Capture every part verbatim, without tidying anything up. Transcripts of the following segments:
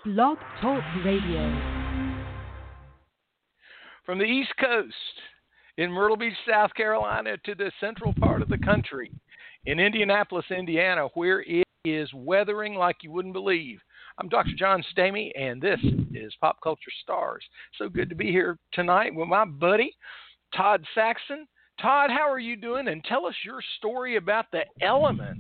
Blog Talk Radio. From the East Coast in Myrtle Beach, South Carolina, to the central part of the country in Indianapolis, Indiana, where it is weathering like you wouldn't believe. I'm Doctor John Stamey, and this is Pop Culture Stars. So good to be here tonight with my buddy, Todd Saxon. Todd, how are you doing? And tell us your story about the elements.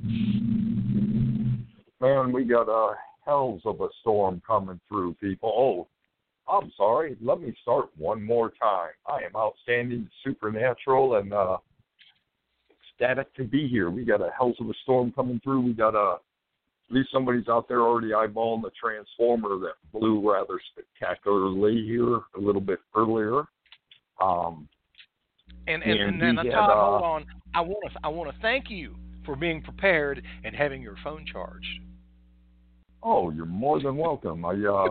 Man, we got a hells of a storm coming through, people. Oh, I'm sorry. Let me start one more time. I am outstanding, supernatural, and uh, ecstatic to be here. We got a hells of a storm coming through. We got a, at least somebody's out there already eyeballing the transformer that blew rather spectacularly here a little bit earlier. Um, and and, and, and, and Todd, uh, hold on. I want to I want to thank you for being prepared and having your phone charged. Oh, you're more than welcome. I uh,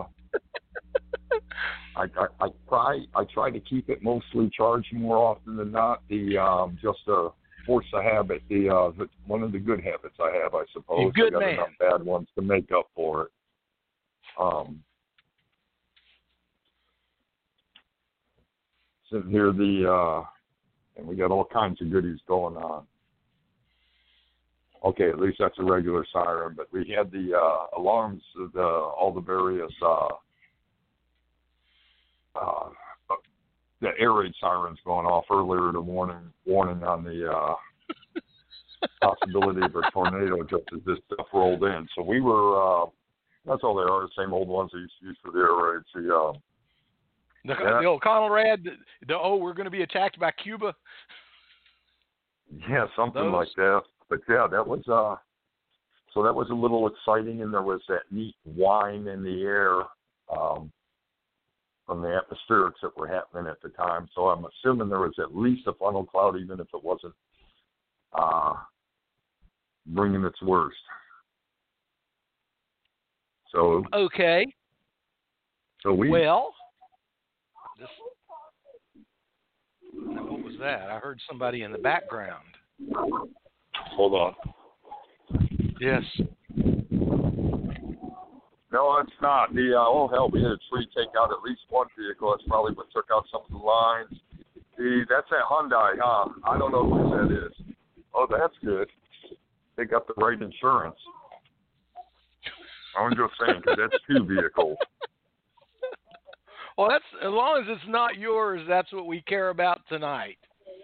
I, I I try I try to keep it mostly charged more often than not. The um, just a force of habit. The uh, the, one of the good habits I have, I suppose. Good I got man. enough bad ones to make up for it. Um, sitting here, the uh, and we got all kinds of goodies going on. Okay, at least that's a regular siren, but we had the uh, alarms, the all the various uh, uh, the air raid sirens going off earlier to warning warning on the uh, possibility of a tornado just as this stuff rolled in. So we were, uh, that's all they are, the same old ones they used to use for the air raids. The, uh, the, yeah. the old Conrad, the, the, oh, we're going to be attacked by Cuba? Yeah, something Those? like that. But yeah, that was, uh, so that was a little exciting, and there was that neat whine in the air um, from the atmospherics that were happening at the time. So I'm assuming there was at least a funnel cloud, even if it wasn't uh, bringing its worst. So okay. So we well. This, what was that? I heard somebody in the background. Hold on. Yes. No, it's not. The uh, oh hell, we had a tree take out at least one vehicle. That's probably what took out some of the lines. The that's that Hyundai, huh? I don't know who that is. Oh, that's good. They got the right insurance. I'm just saying, because that's two vehicles. Well, that's as long as it's not yours. That's what we care about tonight.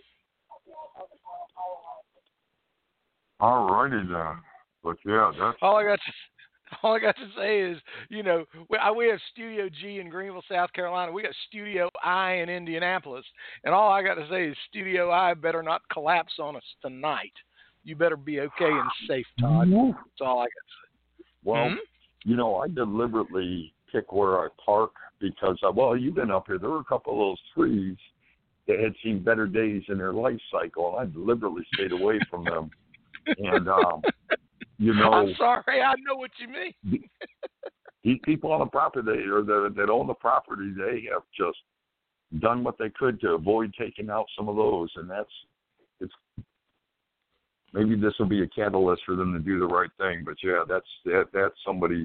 All righty then. But yeah, that's all I got to. All I got to say is, you know, we, we have Studio G in Greenville, South Carolina. We got Studio I in Indianapolis. And all I got to say is Studio I better not collapse on us tonight. You better be okay and safe, Todd. That's all I got to say. Well, hmm? you know, I deliberately pick where I park because, uh, well, you've been up here. There were a couple of those trees that had seen better days in their life cycle, and I deliberately stayed away from them. And, um, you know, I'm sorry, I know what you mean. These people on the property or that, that own the property, they have just done what they could to avoid taking out some of those, and that's it's. Maybe this will be a catalyst for them to do the right thing, but yeah, that's that that's somebody's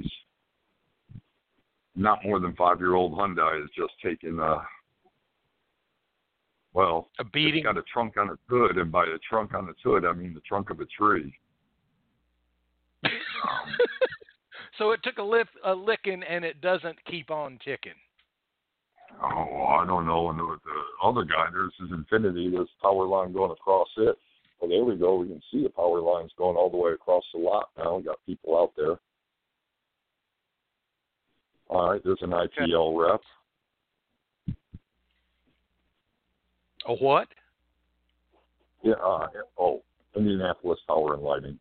not more than five year old Hyundai is just taking a well a beating. It's got a trunk on its hood, and by the trunk on its hood, I mean the trunk of a tree. So it took a, lift, a licking, and it doesn't keep on ticking. Oh, I don't know. And the, the other guy, there's his Infinity. There's power line going across it. Well, there we go. We can see the power lines going all the way across the lot now. We got people out there. All right, there's an I P L rep. A what? Yeah. Uh, oh, Indianapolis Power and Lighting.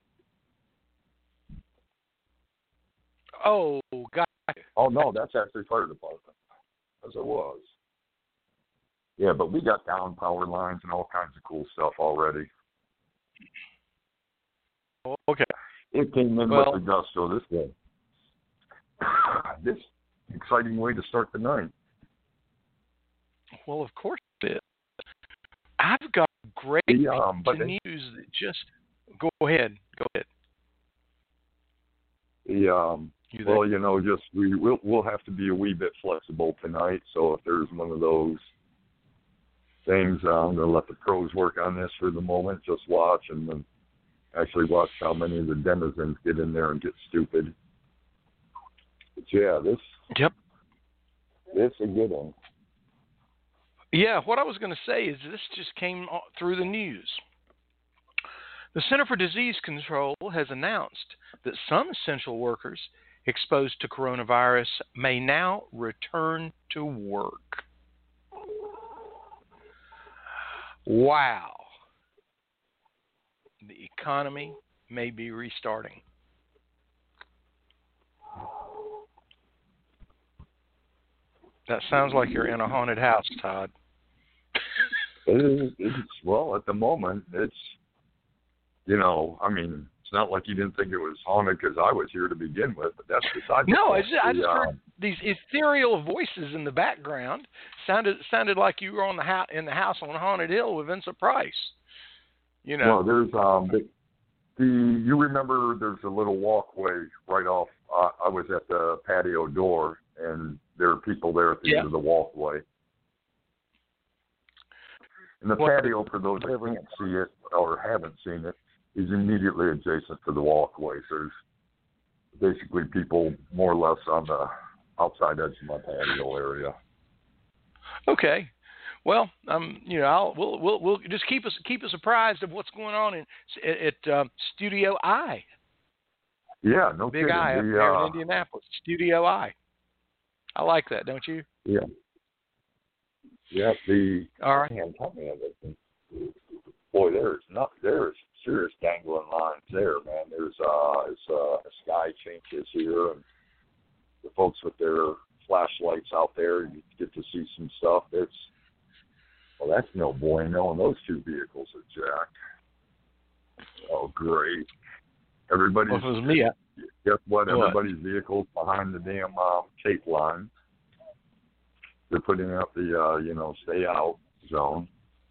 Oh, God. Oh, no, that's actually fire department, as it was. Yeah, but we got down power lines and all kinds of cool stuff already. Okay. It came in well, with the gusto this way. This exciting way to start the night. Well, of course it is. I've got great the, um, but news that just... Go ahead. Go ahead. The, um, You there? Well, you know, just we we'll, we'll have to be a wee bit flexible tonight. So if there's one of those things, uh, I'm going to let the pros work on this for the moment. Just watch and then actually watch how many of the denizens get in there and get stupid. But yeah, this Yep. this is a good one. Yeah, what I was going to say is this just came through the news. The Center for Disease Control has announced that some essential workers exposed to coronavirus may now return to work. Wow. The economy may be restarting. That sounds like you're in a haunted house, Todd. It, it's, well, at the moment, it's, you know, I mean, it's not like you didn't think it was haunted because I was here to begin with, but that's beside the No, point. I just, I just The, heard um, these ethereal voices in the background. Sounded sounded like you were on the house in the house on Haunted Hill with Vincent Price. You know. Well, there's um the, the you remember there's a little walkway right off. Uh, I was at the patio door, and there are people there at the Yeah. end of the walkway. And the What- patio, for those that can't see it or haven't seen it, is immediately adjacent to the walkway. So there's basically people more or less on the outside edge of my patio area. Okay. Well, um, you know, I'll, we'll we'll we'll just keep us keep us apprised of what's going on in at, at um, Studio I, Yeah, no Big kidding. I up The, there uh, in Indianapolis. Studio I. I like that, don't you? Yeah. Yeah, the All right. man, tell me of it. Boy, there's not there's serious dangling lines there, man. There's uh, it's, uh sky changes here, and the folks with their flashlights out there, you get to see some stuff. It's well, that's no bueno, and those two vehicles are jacked. Oh, great! Everybody's Well, if it was me, I, guess what? What? Everybody's vehicles behind the damn um, tape line. They're putting up the uh, you know stay out zone.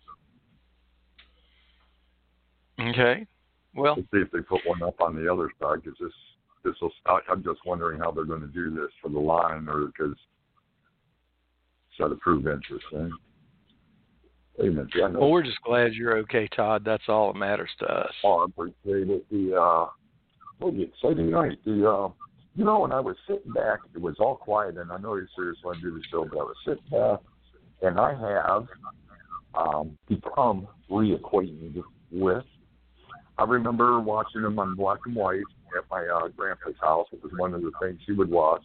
okay. Well, Let's see if they put one up on the other side, because this this will. I'm just wondering how they're going to do this for the line, or because it's got to prove interesting. Wait a minute, yeah, I know. well, we're just glad you're okay, Todd. That's all that matters to us. Oh, I appreciate it. The uh, what the exciting night. The uh, you know, when I was sitting back, it was all quiet, and I know you're serious when I do the show, but I was sitting back, and I have um, become reacquainted with. I remember watching them on black and white at my uh, grandpa's house. It was one of the things he would watch.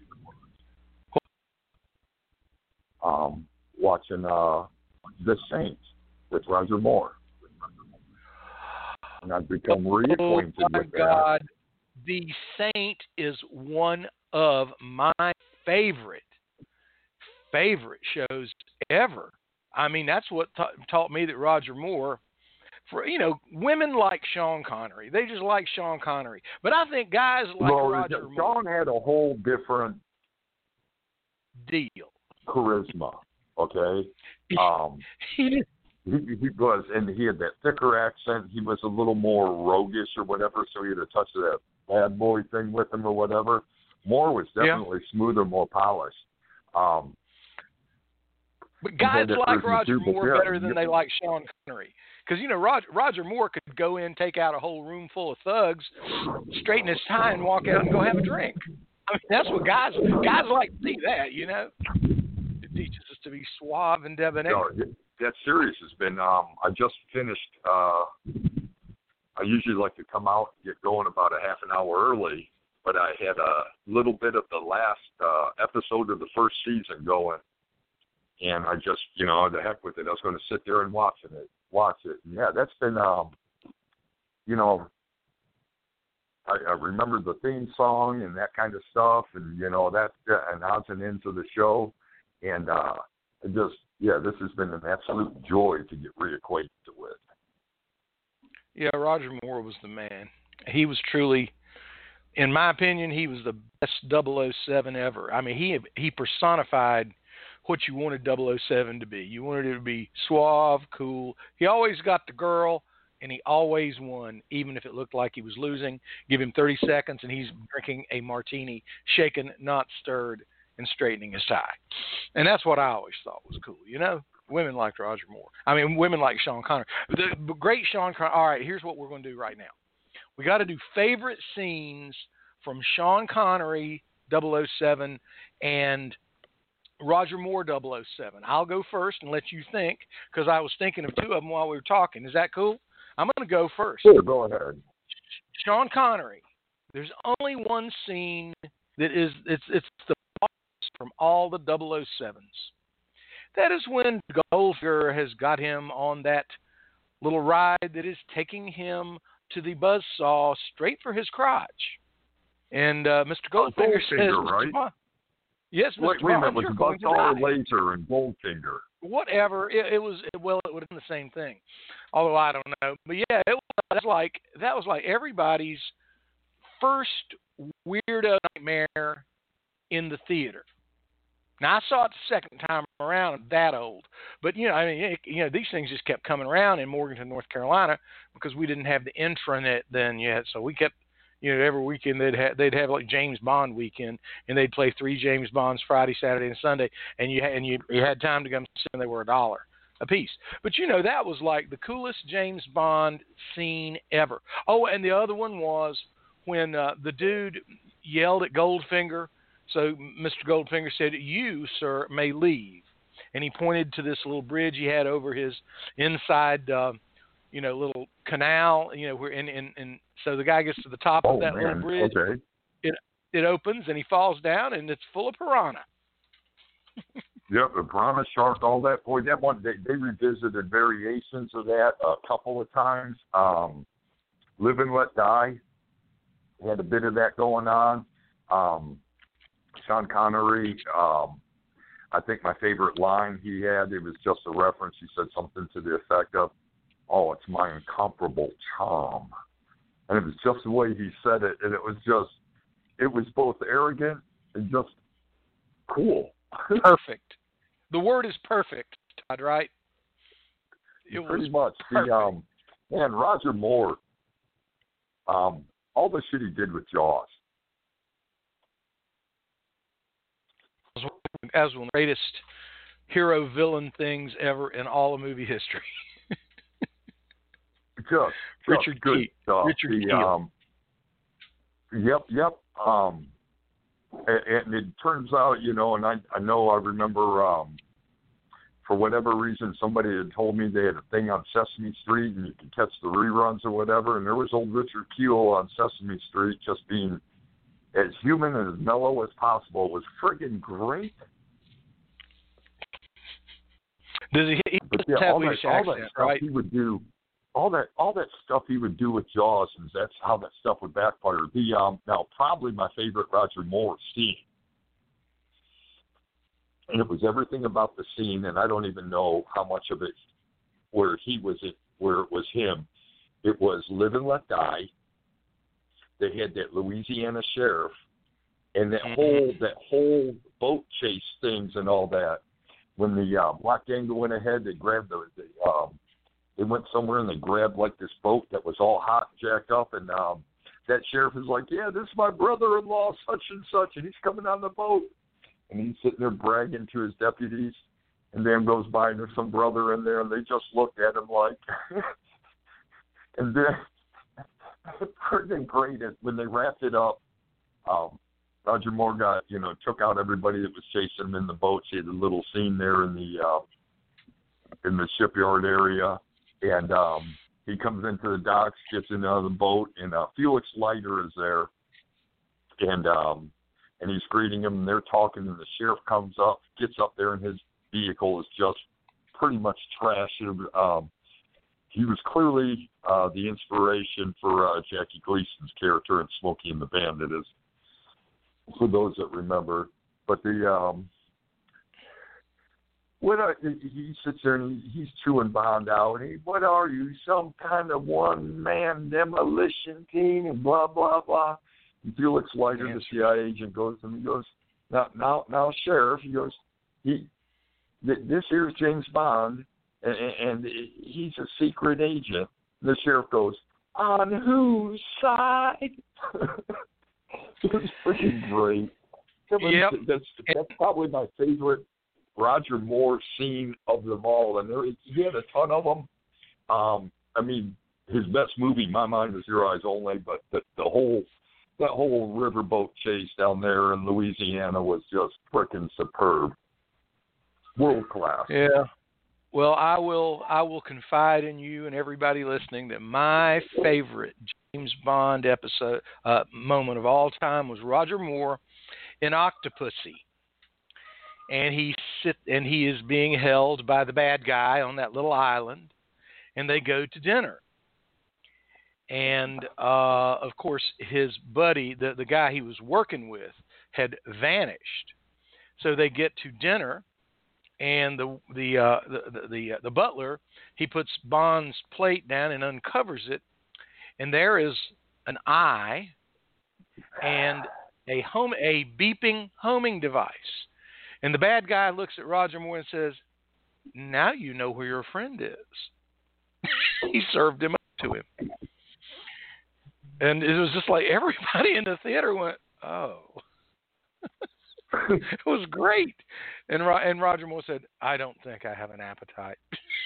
Um, watching uh, The Saint with Roger Moore. And I've become reacquainted oh, my with that. God. The Saint is one of my favorite, favorite shows ever. I mean, that's what ta- taught me that Roger Moore, for you know, women like Sean Connery. They just like Sean Connery. But I think guys like well, Roger Moore. Sean had a whole different Deal. charisma, okay? Um, He he, he was, and he had that thicker accent. He was a little more roguish or whatever, so he had a touch of that bad boy thing with him or whatever. Moore was definitely yeah. smoother, more polished. Um, but guys like Roger too, Moore yeah, better than yeah. they like Sean Connery. Because, you know, Roger, Roger Moore could go in, take out a whole room full of thugs, straighten his tie, and walk out and go have a drink. I mean, that's what guys guys like to see that, you know. It teaches us to be suave and debonair. No, that series has been, um, I just finished, uh, I usually like to come out and get going about a half an hour early, but I had a little bit of the last uh, episode of the first season going, and I just, you know, the heck with it. I was going to sit there and watch it. Watch it. And yeah, that's been, um, you know, I, I remember the theme song and that kind of stuff, and you know that uh, and odds and ends of the show, and uh, it just, yeah, this has been an absolute joy to get reacquainted with. Yeah, Roger Moore was the man. He was truly, in my opinion, he was the best double oh seven ever. I mean, he he personified what you wanted double oh seven to be. You wanted it to be suave, cool. He always got the girl, and he always won, even if it looked like he was losing. Give him thirty seconds, and he's drinking a martini, shaken, not stirred, and straightening his tie. And that's what I always thought was cool, you know? Women liked Roger Moore. I mean, women like Sean Connery. The great Sean Connery. All right, here's what we're going to do right now. We got to do favorite scenes from Sean Connery, double oh seven, and Roger Moore, double oh seven. I'll go first and let you think, because I was thinking of two of them while we were talking. Is that cool? I'm going to go first. Sure, go ahead. Sean Connery. There's only one scene that is, it's it's the boss from all the double oh sevens. That is when Goldfinger has got him on that little ride that is taking him to the buzzsaw straight for his crotch. And uh, Mister Goldfinger oh, says, Goldfinger, right? Bond, yes, Mister Wait, wait a minute, Bond, was you're it going to Buzzsaw die. Laser and Goldfinger? Whatever. It, it was, well, it would have been the same thing. Although I don't know. But yeah, it was like, that was like everybody's first weirdo nightmare in the theater. Now, I saw it the second time around. I'm that old. But, you know, I mean, it, you know, these things just kept coming around in Morganton, North Carolina, because we didn't have the intranet then yet. So we kept, you know, every weekend they'd have, they'd have like James Bond weekend, and they'd play three James Bonds Friday, Saturday, and Sunday, and you, and you, you had time to come see them. They were a dollar a piece. But, you know, that was like the coolest James Bond scene ever. Oh, and the other one was when uh, the dude yelled at Goldfinger. So Mister Goldfinger said, "You, sir, may leave." And he pointed to this little bridge he had over his inside, uh, you know, little canal, you know, where in, in, in so the guy gets to the top oh, of that man. little bridge. Okay. It it opens and he falls down and it's full of piranha. Yep, the piranha shark, all that. Boy, that one, they, they revisited variations of that a couple of times. Um, Live and Let Die had a bit of that going on. Um, Sean Connery, um, I think my favorite line he had, it was just a reference. He said something to the effect of, "Oh, it's my incomparable charm." And it was just the way he said it. And it was just, it was both arrogant and just cool. Perfect. The word is perfect, Todd, right? It Pretty was much. The, um, man, Roger Moore, um, all the shit he did with Jaws. As one of the greatest hero villain things ever in all of movie history. just, Richard just good Keith. stuff. Richard the, Keith. um, Yep, yep. Um, and, and it turns out, you know, and I, I know I remember um, for whatever reason somebody had told me they had a thing on Sesame Street and you could catch the reruns or whatever, and there was old Richard Keel on Sesame Street just being as human and as mellow as possible. It was friggin' great. Does he, he but yeah, have all that, British all accent, that stuff right? he would do, all that, all that stuff he would do with Jaws, and that's how that stuff would backfire. The um, now probably my favorite Roger Moore scene, and it was everything about the scene, and I don't even know how much of it where he was it, where it was him. It was Live and Let Die. They had that Louisiana sheriff, and that mm-hmm. whole that whole boat chase things and all that. When the uh, Black Gang went ahead, they grabbed the, the um, they went somewhere and they grabbed like this boat that was all hot, jacked up, and um, that sheriff is like, "Yeah, this is my brother-in-law, such and such, and he's coming on the boat," and he's sitting there bragging to his deputies, and Dan goes by and there's some brother in there, and they just looked at him like, and then pretty great when they wrapped it up. Um, Roger Moore got, you know, took out everybody that was chasing him in the boat. He had a little scene there in the uh, in the shipyard area, and um, he comes into the docks, gets into the boat, and uh, Felix Leiter is there, and um, and he's greeting him, and they're talking, and the sheriff comes up, gets up there, and his vehicle is just pretty much trashed. Um, he was clearly uh, the inspiration for uh, Jackie Gleason's character in Smokey and the Bandit, is for those that remember. But the um, what are, he sits there and he, he's chewing Bond out. And he, what are you, some kind of one-man demolition team? And blah blah blah. And Felix Leiter, the C I A agent, goes and he goes, now now now sheriff. He goes, he this here's James Bond, and, and he's a secret agent. the sheriff goes, "On whose side?" It was freaking great. Yep. That's, that's probably my favorite Roger Moore scene of them all, and there he had a ton of them. Um, I mean, his best movie, in my mind, is Your Eyes Only, but the, the whole that whole riverboat chase down there in Louisiana was just freaking superb, world class. Yeah. Well, I will I will confide in you and everybody listening that my favorite James Bond episode uh, moment of all time was Roger Moore in Octopussy, and he sit and he is being held by the bad guy on that little island, and they go to dinner, and uh, of course his buddy, the the guy he was working with, had vanished, so they get to dinner. And the the, uh, the the the uh, the butler, he puts Bond's plate down and uncovers it, and there is an eye and a home a beeping homing device. And the bad guy looks at Roger Moore and says, "Now you know where your friend is." He served him up to him, and it was just like everybody in the theater went, "Oh." It was great. And and Roger Moore said, "I don't think I have an appetite."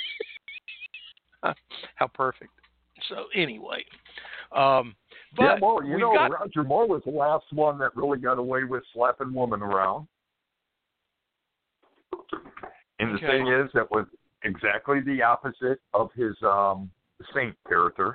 How perfect. So anyway. Um, but yeah, well, you know, got... Roger Moore was the last one that really got away with slapping women around. And the okay. thing is, that was exactly the opposite of his um, Saint character.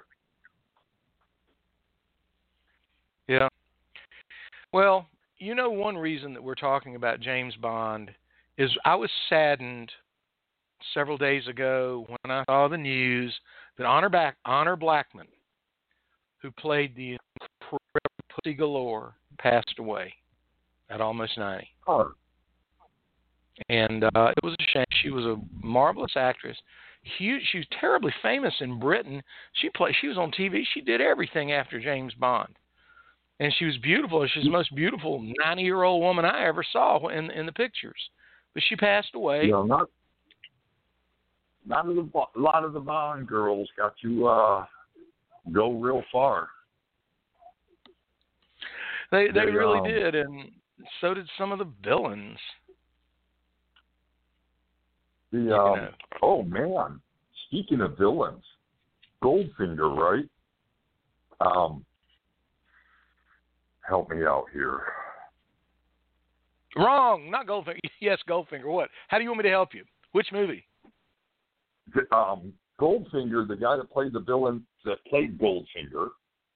Yeah. Well, you know, one reason that we're talking about James Bond is I was saddened several days ago when I saw the news that Honor, Back, Honor Blackman, who played the incredible Pussy Galore, passed away at almost ninety. Oh. And uh, it was a shame. She was a marvelous actress. Huge. She was terribly famous in Britain. She played. She was on T V. She did everything after James Bond. And she was beautiful. She's the most beautiful ninety-year-old woman I ever saw in in the pictures. But she passed away. You know, not, not of the, a lot of the Bond girls got to uh, go real far. They they, they really um, did, and so did some of the villains. The um, oh man, speaking of villains, Goldfinger, right? Um. Help me out here. Wrong, not Goldfinger. Yes, Goldfinger. What? How do you want me to help you? Which movie? The, um, Goldfinger, the guy that played the villain that played Goldfinger,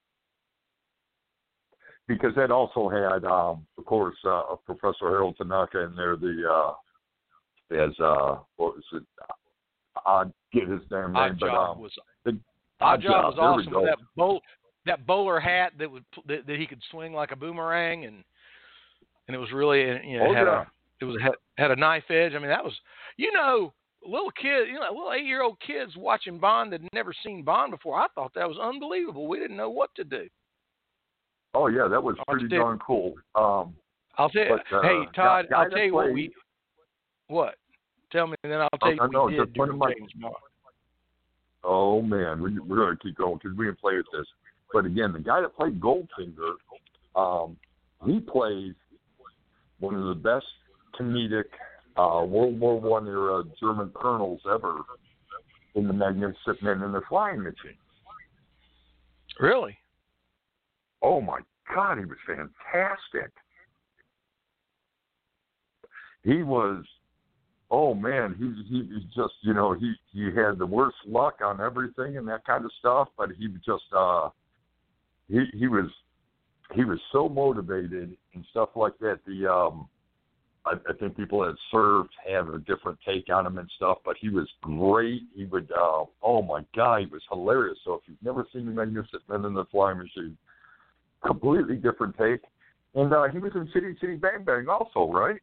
because that also had, um, of course, uh, Professor Harold Tanaka in there. The uh, as uh, what was it? I get his damn name, Oddjob but um, was the Oddjob was there awesome. With that bowl. That bowler hat that would that, that he could swing like a boomerang, and and it was really, you know, oh, had yeah. a it was had, had a knife edge. I mean, that was, you know, little kid, you know, little eight year old kids watching Bond that had never seen Bond before. I thought that was unbelievable. We didn't know what to do. Oh yeah, that was Aren't pretty you? darn cool. Um, I'll tell you. but, uh, hey Todd, guy I'll tell you played, what we what. Tell me, and then I'll tell you I what know, we did one of during my, James Bond. Oh man, we, we're going to keep going because we can play with this. But again, the guy that played Goldfinger, um, he plays one of the best comedic uh, World War One era German colonels ever in The Magnificent Men and the Flying Machine. Really? Oh my God, he was fantastic. He was, oh man, he he was just, you know, he he had the worst luck on everything and that kind of stuff, but he just uh. He he was he was so motivated and stuff like that. The um, I, I think people that served have a different take on him and stuff, but he was great. He would uh, oh my God, he was hilarious. So if you've never seen The Magnificent Men and the Flying Machine, completely different take. And uh, he was in Chitty Chitty Bang Bang also, right?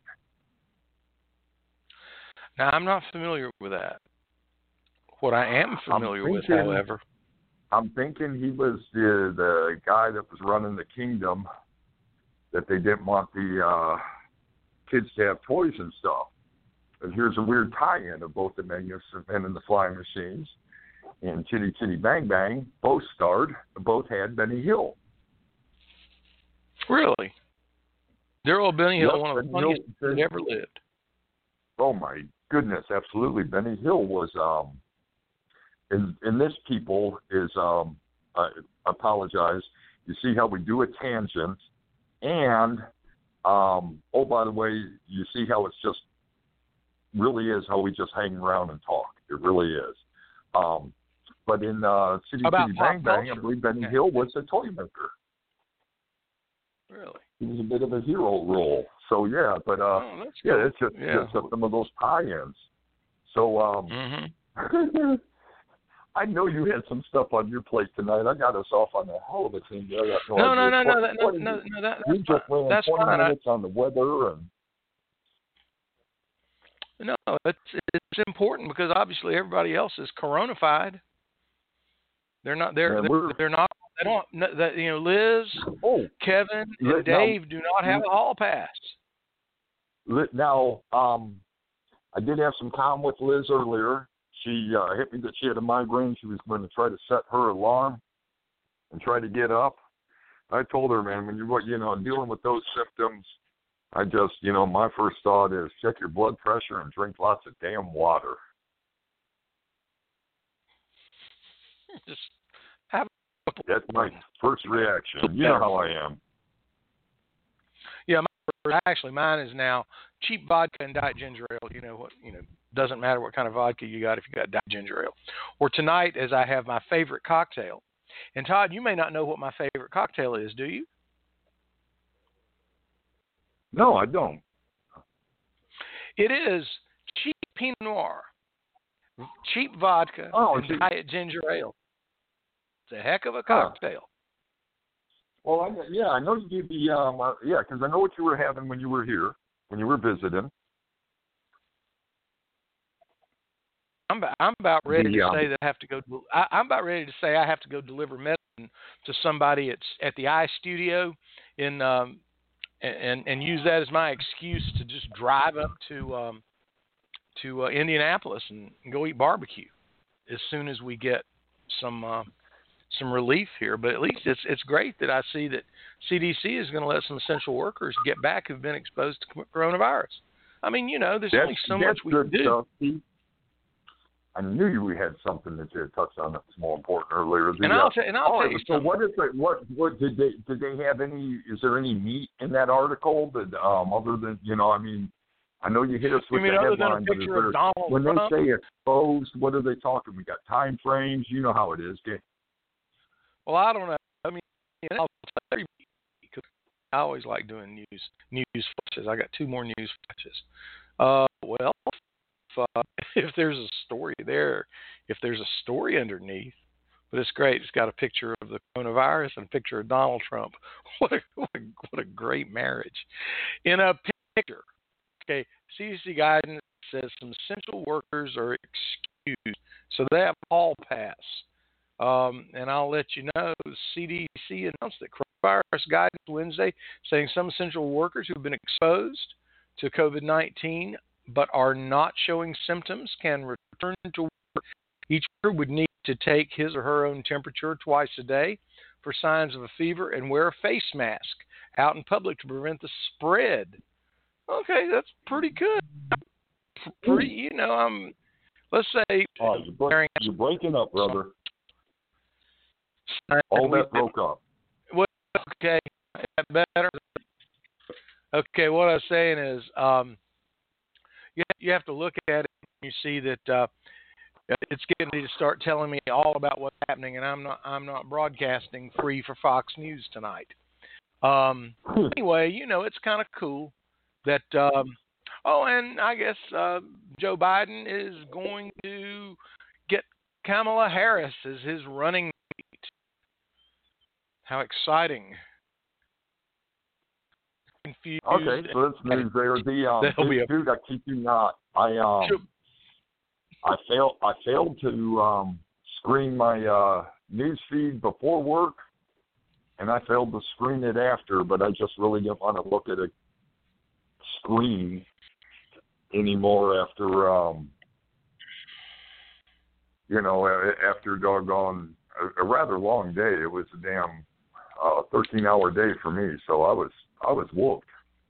Now I'm not familiar with that. What I am familiar thinking, with, however. I'm thinking he was the the guy that was running the kingdom, that they didn't want the uh, kids to have toys and stuff. And here's a weird tie-in of both The Magnificent Men and the Flying Machines. and Chitty Chitty Bang Bang both starred, both had Benny Hill. Really? Dear old Benny Hill, Yep, one of the Benny funniest Hill, that ever lived. Oh my goodness, absolutely. Benny Hill was, um, and, and this, people, is, um, I apologize. You see how we do a tangent, and, um, oh, by the way, you see how it's just, really is how we just hang around and talk. It really is. Um, but in uh, Chitty About Chitty pop Bang Bang, I culture. believe Benny Yeah. Hill was a toy maker. Really? He was a bit of a hero role. So, yeah, but, uh, Oh, that's yeah, cool. it's just, Yeah. just some of those tie-ins. So, um, Mm-hmm. I know you had some stuff on your plate tonight. I got us off on a hell of a thing there. I got No, no, idea. no, no, What- that, no, what is no, it? no, that, You that's just fine. ran That's twenty fine. I, minutes on the weather and no, it's it's important because obviously everybody else is coronafied. They're not. They're Man, they're, we're- they're not. They don't. no, That you know, Liz, oh, Kevin, Li- and Dave do not have Li- a hall pass. Li- now um, I did have some time with Liz earlier. She uh, hit me that she had a migraine. She was going to try to set her alarm and try to get up. I told her, man, when you're you know dealing with those symptoms, I just you know my first thought is check your blood pressure and drink lots of damn water. Just have. That's my first reaction. You know how I am. Yeah, my, actually, mine is now cheap vodka and diet ginger ale. You know what? You know, doesn't matter what kind of vodka you got if you got diet ginger ale. Or tonight, as I have my favorite cocktail. And Todd, you may not know what my favorite cocktail is, do you? No, I don't. It is cheap Pinot Noir, cheap vodka, Oh, and cheap. diet ginger ale. It's a heck of a cocktail. Well, I, yeah, I know you gave the, um, uh, yeah, because I know what you were having when you were here, when you were visiting. I'm about, I'm about ready The, to um, say that I have to go. I, I'm about ready to say I have to go deliver medicine to somebody at at the eye studio, in um, and and use that as my excuse to just drive up to um, to uh, Indianapolis and go eat barbecue as soon as we get some uh, some relief here. But at least it's it's great that I see that C D C is going to let some essential workers get back who've been exposed to coronavirus. I mean, you know, there's that's, only so that's much we good can do. stuff, Steve. I knew you we had something that you had touched on that was more important earlier. The, And I'll, uh, t- and I'll all tell right, you so something. what is it? What what did they did they have any? Is there any meat in that article that um other than you know? I mean, I know you hit us You with mean the other than a headline, but is picture of there, Donald when Trump? they say exposed, what are they talking? We got time frames. You know how it is. Okay? Well, I don't know. I mean, I'll tell you, because I always like doing news news flashes. I got two more news flashes. Uh, well, if, uh, if there's a story there, if there's a story underneath, but it's great. It's got a picture of the coronavirus and a picture of Donald Trump. What a what a, what a great marriage. In a picture, okay, C D C guidance says some essential workers are excused, so they have a hall pass. Um, and I'll let you know, the C D C announced that coronavirus guidance Wednesday, saying some essential workers who've been exposed to COVID nineteen but are not showing symptoms can return to work. Each worker would need to take his or her own temperature twice a day for signs of a fever and wear a face mask out in public to prevent the spread. Okay, that's pretty good. Pretty, you know, I'm, let's say, Oh, you're, break, you're breaking up, brother. All that broke up. Well, okay, is that better? Okay, what I was saying is, um, you you have to look at it and you see that uh, it's getting me to start telling me all about what's happening, and I'm not I'm not broadcasting free for Fox News tonight. Um, anyway, you know, it's kind of cool that. Um, oh, and I guess uh, Joe Biden is going to get Kamala Harris as his running mate. How exciting! Confused. Okay, so that's news there. The um, That'll be a- dude, I keep you not. I um, I failed. I failed to um screen my uh news feed before work, and I failed to screen it after. But I just really didn't want to look at a screen anymore after um you know, after doggone a, a rather long day, it was a damn uh, thirteen-hour day for me. So I was I was whooped.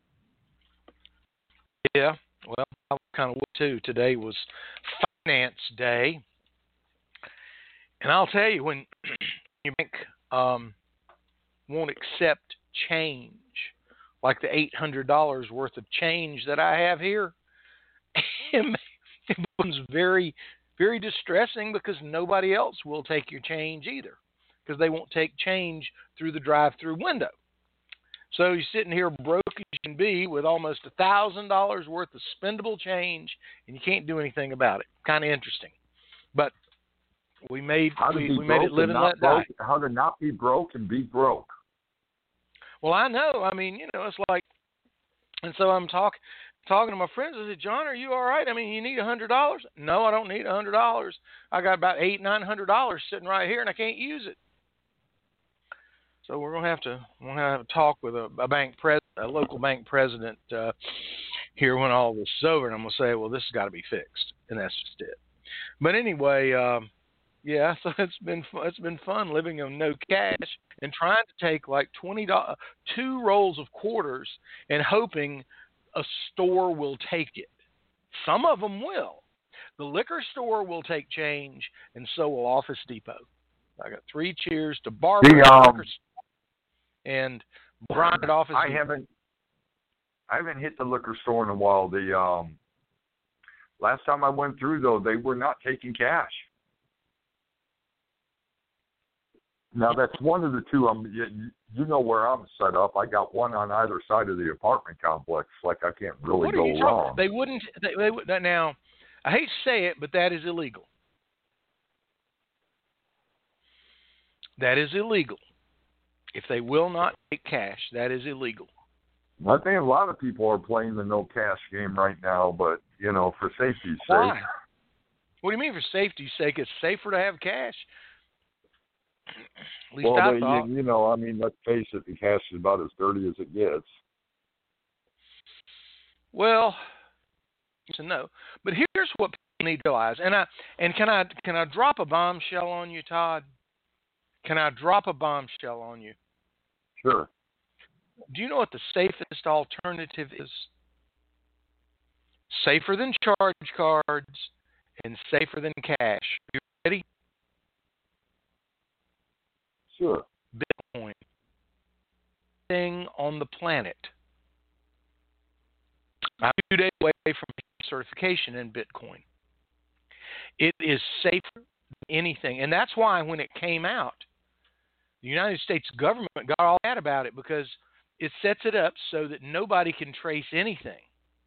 Yeah, well, I was kind of whooped too. Today was finance day, and I'll tell you, when your bank um, won't accept change, like the eight hundred dollars worth of change that I have here, it becomes very, very distressing because nobody else will take your change either, because they won't take change through the drive-through window. So you're sitting here broke as you can be with almost a thousand dollars worth of spendable change, and you can't do anything about it. Kind of interesting, but we made we, we made it live and let die. How to not be broke and be broke. Well, I know. I mean, you know, it's like, and so I'm talking talking to my friends. I said, John, are you all right? I mean, you need a hundred dollars? No, I don't need a hundred dollars. I got about eight, nine hundred dollars sitting right here, and I can't use it. So we're gonna have to we're gonna have a talk with a, a bank pres a local bank president uh, here when all this is over, and I'm gonna say, well, this has got to be fixed, and that's just it. But anyway, um, yeah, so it's been it's been fun living on no cash and trying to take like twenty dollars, two rolls of quarters, and hoping a store will take it. Some of them will. The liquor store will take change, and so will Office Depot. I got three cheers to Barbara. The, um, and Brian at Office I Depot. haven't I haven't hit the liquor store in a while. The um, last time I went through, though, they were not taking cash. Now, that's one of the two. Um, you, you know where I'm set up. I got one on either side of the apartment complex. Like, I can't really what go are you wrong. Talking? They wouldn't. They, they would now. I hate to say it, but that is illegal. That is illegal. If they will not take cash, that is illegal. I think a lot of people are playing the no cash game right now, but, you know, for safety's Why? sake. What do you mean for safety's sake? It's safer to have cash. At least well, I they, thought. You, you know, I mean, let's face it, the cash is about as dirty as it gets. Well, so no. But here's what people need to realize, and I and can I can I drop a bombshell on you, Todd? Can I drop a bombshell on you? Sure. Do you know what the safest alternative is? Safer than charge cards and safer than cash. You ready? Sure. Bitcoin. Thing on the planet. I'm two days away from certification in Bitcoin. It is safer than anything. And that's why when it came out, the United States government got all mad about it, because it sets it up so that nobody can trace anything.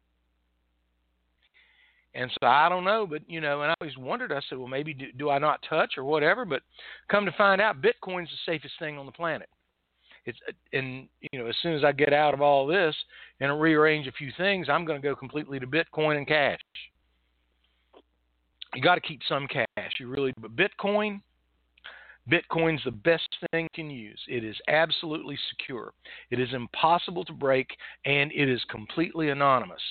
And so I don't know, but, you know, and I always wondered, I said, well, maybe do, do I not touch or whatever? But come to find out, Bitcoin's the safest thing on the planet. It's, and, you know, as soon as I get out of all this and rearrange a few things, I'm going to go completely to Bitcoin and cash. You got to keep some cash. You really do. But Bitcoin, Bitcoin's the best thing you can use. It is absolutely secure. It is impossible to break, and it is completely anonymous.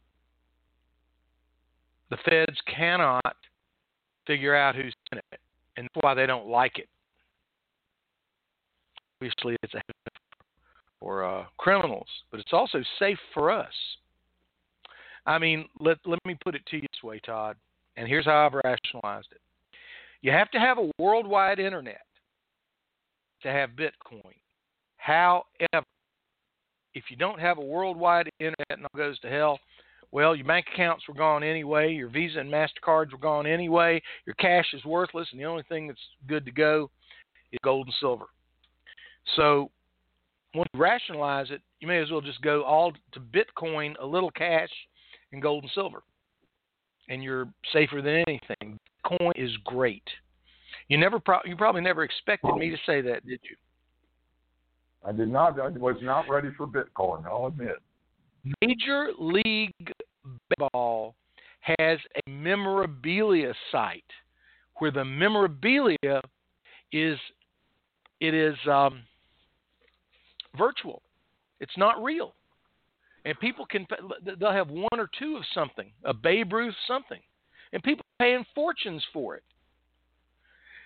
The feds cannot figure out who's in it, and that's why they don't like it. Obviously, it's a for uh, criminals, but it's also safe for us. I mean, let let me put it to you this way, Todd, and here's how I've rationalized it. You have to have a worldwide internet to have Bitcoin. However, if you don't have a worldwide internet and all goes to hell, well, your bank accounts were gone anyway, your Visa and MasterCards were gone anyway, your cash is worthless, and the only thing that's good to go is gold and silver. So when you rationalize it, you may as well just go all to Bitcoin, a little cash, and gold and silver. And you're safer than anything. Bitcoin is great. You never, pro- you probably never expected me to say that, did you? I did not. I was not ready for Bitcoin, I'll admit. Major League Baseball has a memorabilia site where the memorabilia is it is um, virtual. It's not real, and people can they'll have one or two of something, a Babe Ruth something, and people are paying fortunes for it.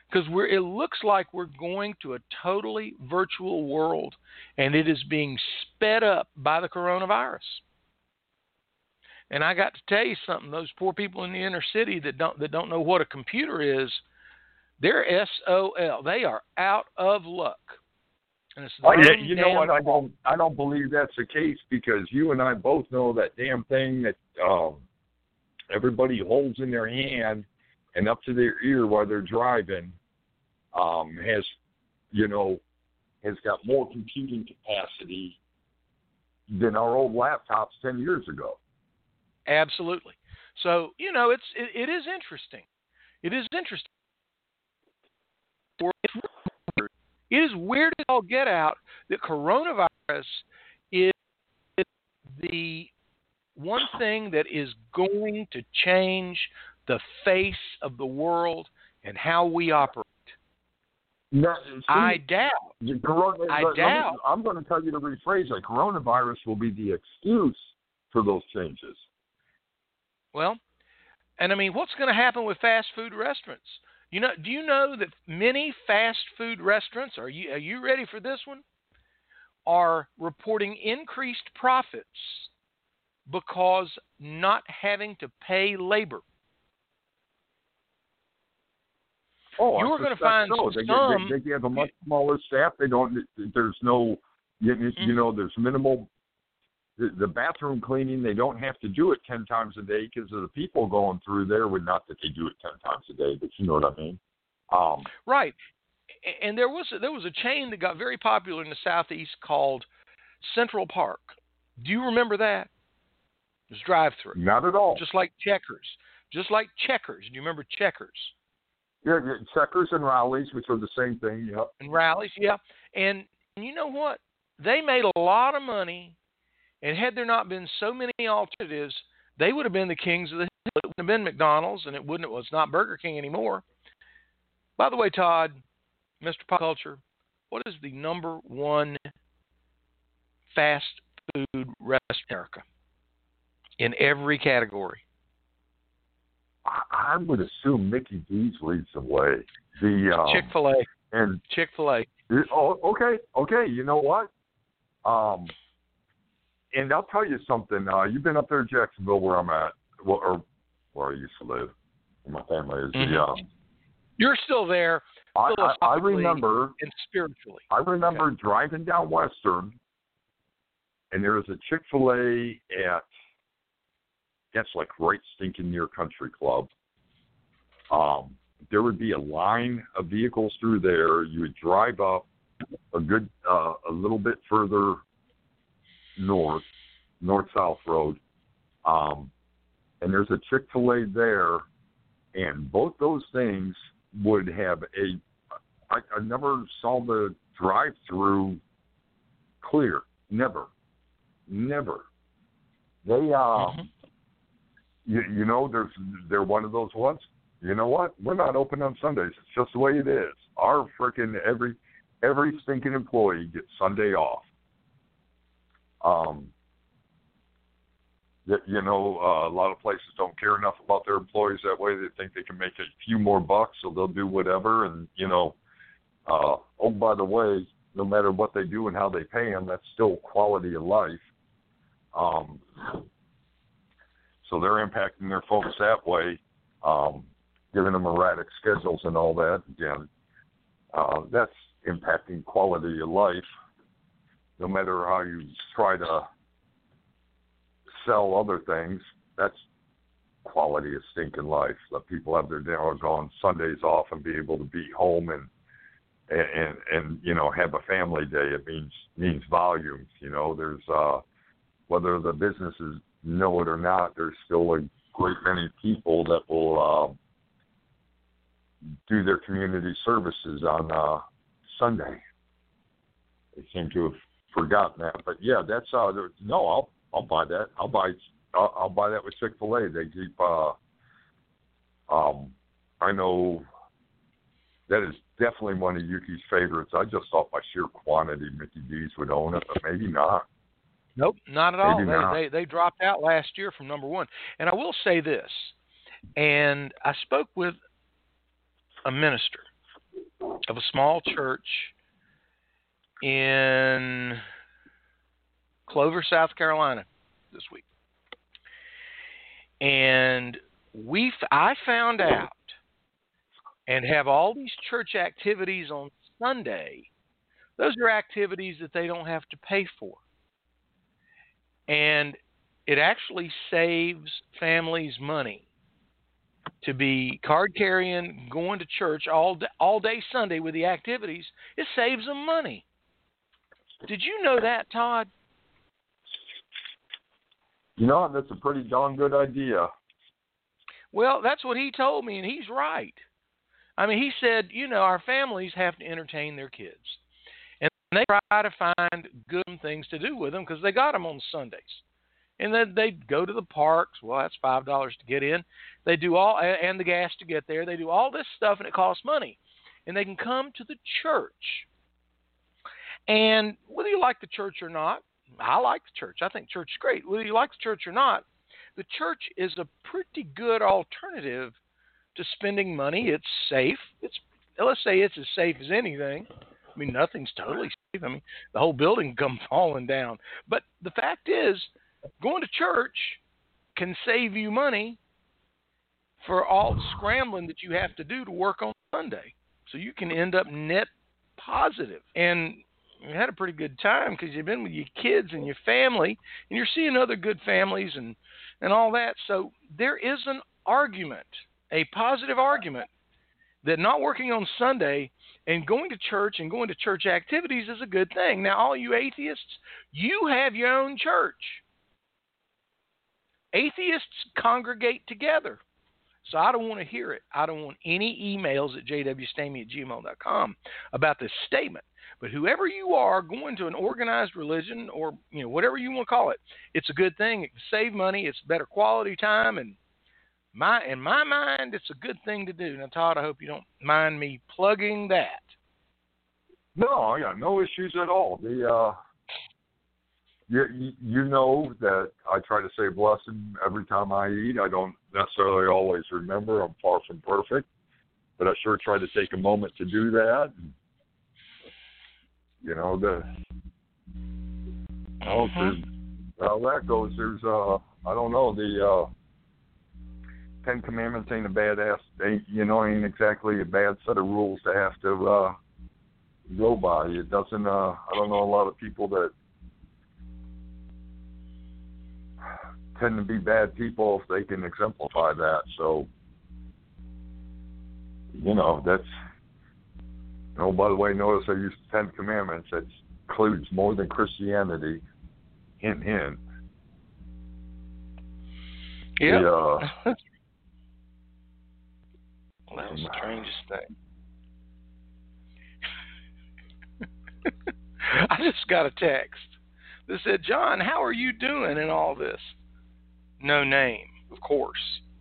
because we're it looks like we're going to a totally virtual world, and it is being sped up by the coronavirus. And I got to tell you something: those poor people in the inner city that don't that don't know what a computer is, they're S O L. They are out of luck. And it's oh, yeah, you know what? I don't I don't believe that's the case, because you and I both know that damn thing that um, everybody holds in their hand and up to their ear while they're driving um, has, you know, has got more computing capacity than our old laptops ten years ago. Absolutely. So, you know, it's it, it is interesting. It is interesting. It is weird as all get out that coronavirus is the one thing that is going to change the face of the world and how we operate. No, see, I doubt. Corona, I let, doubt. Let me, I'm going to tell you to rephrase that. Coronavirus will be the excuse for those changes. Well, and I mean, what's going to happen with fast food restaurants? You know, do you know that many fast food restaurants, are you are you ready for this one, are reporting increased profits because not having to pay labor? Oh, You're going to find so. They, some. They, they have a much smaller staff. They don't. There's no. You, Mm-hmm. you know, there's minimal. The, the bathroom cleaning, they don't have to do it ten times a day because of the people going through there. Would not that they do it ten times a day, but you know what I mean. Um, right, and there was there was a chain that got very popular in the Southeast called Central Park. Do you remember that? It was drive-through. Not at all. Just like Checkers. Just like Checkers. Do you remember Checkers? Yeah, yeah, Checkers and Rallies, which are the same thing. Yep. And Rallies, yeah. And you know what? They made a lot of money. And had there not been so many alternatives, they would have been the kings of the hill. It wouldn't have been McDonald's, and it wouldn't. Well, it's not Burger King anymore. By the way, Todd, Mister Pop Culture, what is the number one fast food restaurant in America in every category? I, I would assume Mickey D's leads the way. The um, Chick-fil-A. And Chick-fil-A. Oh, okay, okay. You know what? Um. And I'll tell you something. Uh, you've been up there in Jacksonville, where I'm at, well, or where I used to live, where my family is. Mm-hmm. The, uh, You're still there, I, I, I philosophically remember and spiritually. I remember okay. driving down Western, and there was a Chick-fil-A at, that's like right stinking near Country Club. Um, there would be a line of vehicles through there. You would drive up a good, uh, a little bit further north, north-south road, um, and there's a Chick-fil-A there, and both those things would have a, I, I never saw the drive-through clear, never, never. They, uh, mm-hmm. you, you know, there's, they're one of those ones, you know what, we're not open on Sundays, it's just the way it is. Our freaking, every, every stinking employee gets Sunday off. Um, you know, uh, a lot of places don't care enough about their employees that way. They think they can make a few more bucks, so they'll do whatever. And, you know, uh, oh, by the way, no matter what they do and how they pay them, that's still quality of life. Um, so they're impacting their folks that way, um, giving them erratic schedules and all that. Again, uh, that's impacting quality of life. No matter how you try to sell other things, that's quality of stinking life. Let people have their doggone Sundays off and be able to be home and and and you know have a family day. It means means volumes. You know, there's uh, whether the businesses know it or not, there's still a great many people that will uh, do their community services on uh, Sunday. They seem to have forgotten that, but yeah, that's uh no, I'll I'll buy that. I'll buy I'll, I'll buy that with Chick-fil-A. They keep uh um I know that is definitely one of Yuki's favorites. I just thought by sheer quantity Mickey D's would own it, but maybe not. Nope, not at all. Maybe They, not. they they dropped out last year from number one. And I will say this, and I spoke with a minister of a small church in Clover, South Carolina this week. And we, I found out and have all these church activities on Sunday. Those are activities that they don't have to pay for. And it actually saves families money to be card carrying, going to church all day, all day Sunday with the activities. It saves them money. Did you know that, Todd? You know, that's a pretty darn good idea. Well, that's what he told me, and he's right. I mean, he said, you know, our families have to entertain their kids. And they try to find good things to do with them because they got them on Sundays. And then they go to the parks. Well, that's five dollars to get in. They do all, and the gas to get there. They do all this stuff, and it costs money. And they can come to the church. And whether you like the church or not, I like the church. I think church is great. Whether you like the church or not, the church is a pretty good alternative to spending money. It's safe. It's let's say it's as safe as anything. I mean, nothing's totally safe. I mean, the whole building can come falling down. But the fact is, going to church can save you money for all the scrambling that you have to do to work on Sunday. So you can end up net positive. And you had a pretty good time because you've been with your kids and your family, and you're seeing other good families and, and all that. So there is an argument, a positive argument, that not working on Sunday and going to church and going to church activities is a good thing. Now, all you atheists, you have your own church. Atheists congregate together. So I don't want to hear it. I don't want any emails at j w stamey at gmail dot com about this statement. But whoever you are going to an organized religion or, you know, whatever you want to call it, it's a good thing. It can save money. It's better quality time. And my in my mind, it's a good thing to do. Now, Todd, I hope you don't mind me plugging that. No, I got no issues at all. The uh, you, you know that I try to say blessing every time I eat. I don't necessarily always remember. I'm far from perfect. But I sure try to take a moment to do that. You know, the oh, how that goes, there's, uh, I don't know, the uh, Ten Commandments ain't a bad ass, ain't, you know, ain't exactly a bad set of rules to have to uh, go by. It doesn't, uh, I don't know a lot of people that tend to be bad people if they can exemplify that. So, you know, that's, oh, by the way, notice I used the Ten Commandments. That includes more than Christianity. Hint, hint. Yeah. The, uh, well, that was the strangest thing. I just got a text that said, John, how are you doing in all this? No name, of course.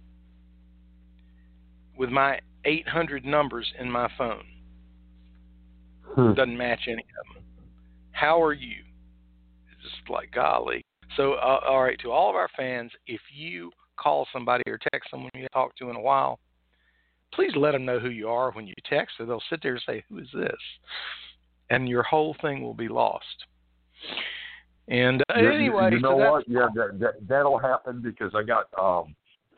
With my eight hundred numbers in my phone. Doesn't match any of them. How are you? It's just like, golly. So, uh, all right, to all of our fans, if you call somebody or text someone you haven't talked to in a while, please let them know who you are when you text, or they'll sit there and say, who is this? And your whole thing will be lost. And uh, you, anyway. You know so what? Yeah, that, that, that'll happen because I got, um,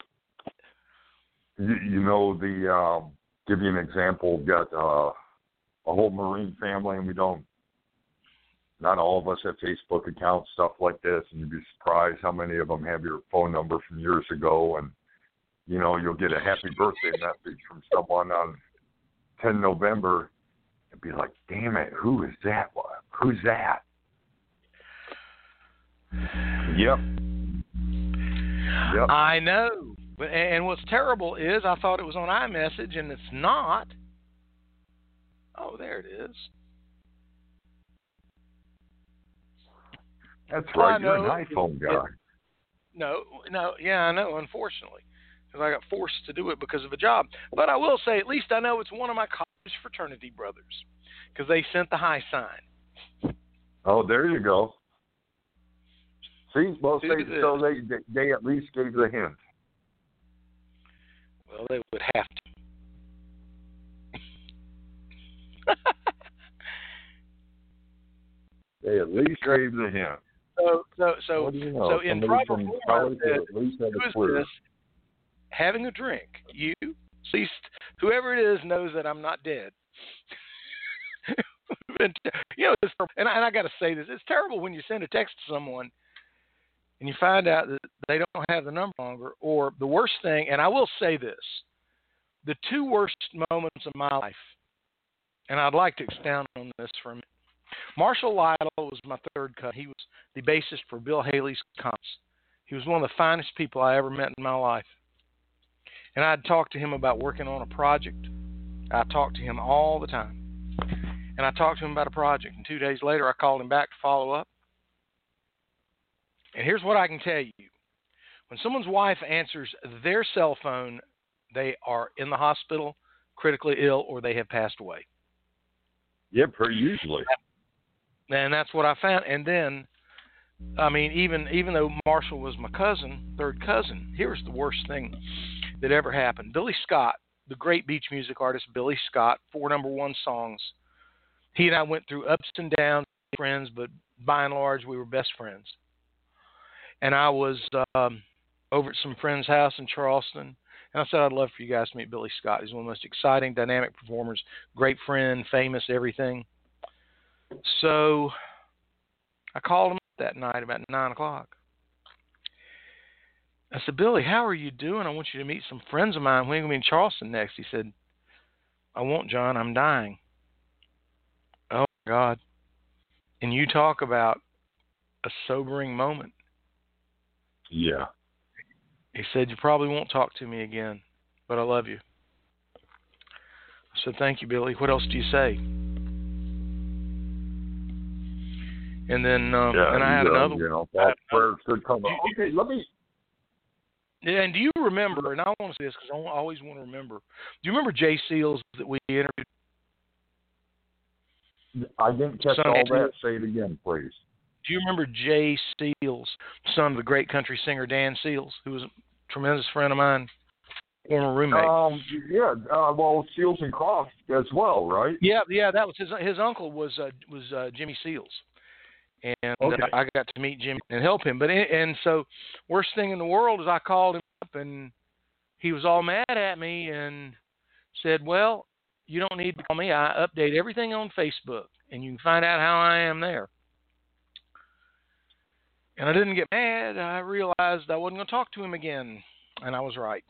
you, you know, the, um, give you an example, got, uh, a whole Marine family, and we don't, not all of us have Facebook accounts, stuff like this, and you'd be surprised how many of them have your phone number from years ago, and, you know, you'll get a happy birthday message from someone on the tenth of November, and be like, damn it, who is that? Who's that? Yep. Yep. I know. And what's terrible is I thought it was on iMessage, and it's not. Oh, there it is. That's right. You're an iPhone guy. It, no, no, yeah, I know, unfortunately. Because I got forced to do it because of a job. But I will say, at least I know it's one of my college fraternity brothers. Because they sent the high sign. Oh, there you go. See, well, See, they, so they, they they at least gave the hint. Well, they would have to. They at least gave the hint. So, so, so, What do you know? so in Somebody proper from form, college I said, at least had who a is clue. this having a drink? You, at least whoever it is knows that I'm not dead. You know, it's, and I, and I got to say this: it's terrible when you send a text to someone and you find out that they don't have the number longer. Or the worst thing, and I will say this: the two worst moments of my life, and I'd like to expound on this for a minute. Marshall Lytle was my third cousin. He was the bassist for Bill Haley's Comets. He was one of the finest people I ever met in my life. And I'd talk to him about working on a project. I talked to him all the time. And I talked to him about a project. And two days later, I called him back to follow up. And here's what I can tell you. When someone's wife answers their cell phone, they are in the hospital, critically ill, or they have passed away. Yeah, pretty usually. And that's what I found. And then, I mean, even even though Marshall was my cousin, third cousin, here's the worst thing that ever happened. Billy Scott, the great beach music artist Billy Scott, four number one songs. He and I went through ups and downs, friends, but by and large, we were best friends. And I was um, over at some friend's house in Charleston, and I said, I'd love for you guys to meet Billy Scott. He's one of the most exciting, dynamic performers, great friend, famous, everything. So I called him up that night about nine o'clock. I said, Billy, how are you doing? I want you to meet some friends of mine. When are you going to be in Charleston next? He said, I won't, John. I'm dying. Oh, my God. And you talk about a sobering moment. Yeah. He said, you probably won't talk to me again, but I love you. I said, thank you, Billy. What else do you say? And then, um, yeah, and I had you know, another. You know, that prayers could come. Okay, let me. Yeah, and do you remember? And I want to say this because I always want to remember. Do you remember Jay Seals that we interviewed? I didn't catch Son all of- that. Say it again, please. Do you remember Jay Seals, son of the great country singer Dan Seals, who was a tremendous friend of mine, former roommate? Um, yeah, uh, well, Seals and Croft as well, right? Yeah, yeah, that was his. His uncle was uh, was uh, Jimmy Seals, and Okay. I got to meet Jimmy and help him. But and so, worst thing in the world is I called him up and he was all mad at me and said, "Well, you don't need to call me. I update everything on Facebook, and you can find out how I am there." And I didn't get mad. I realized I wasn't going to talk to him again, and I was right.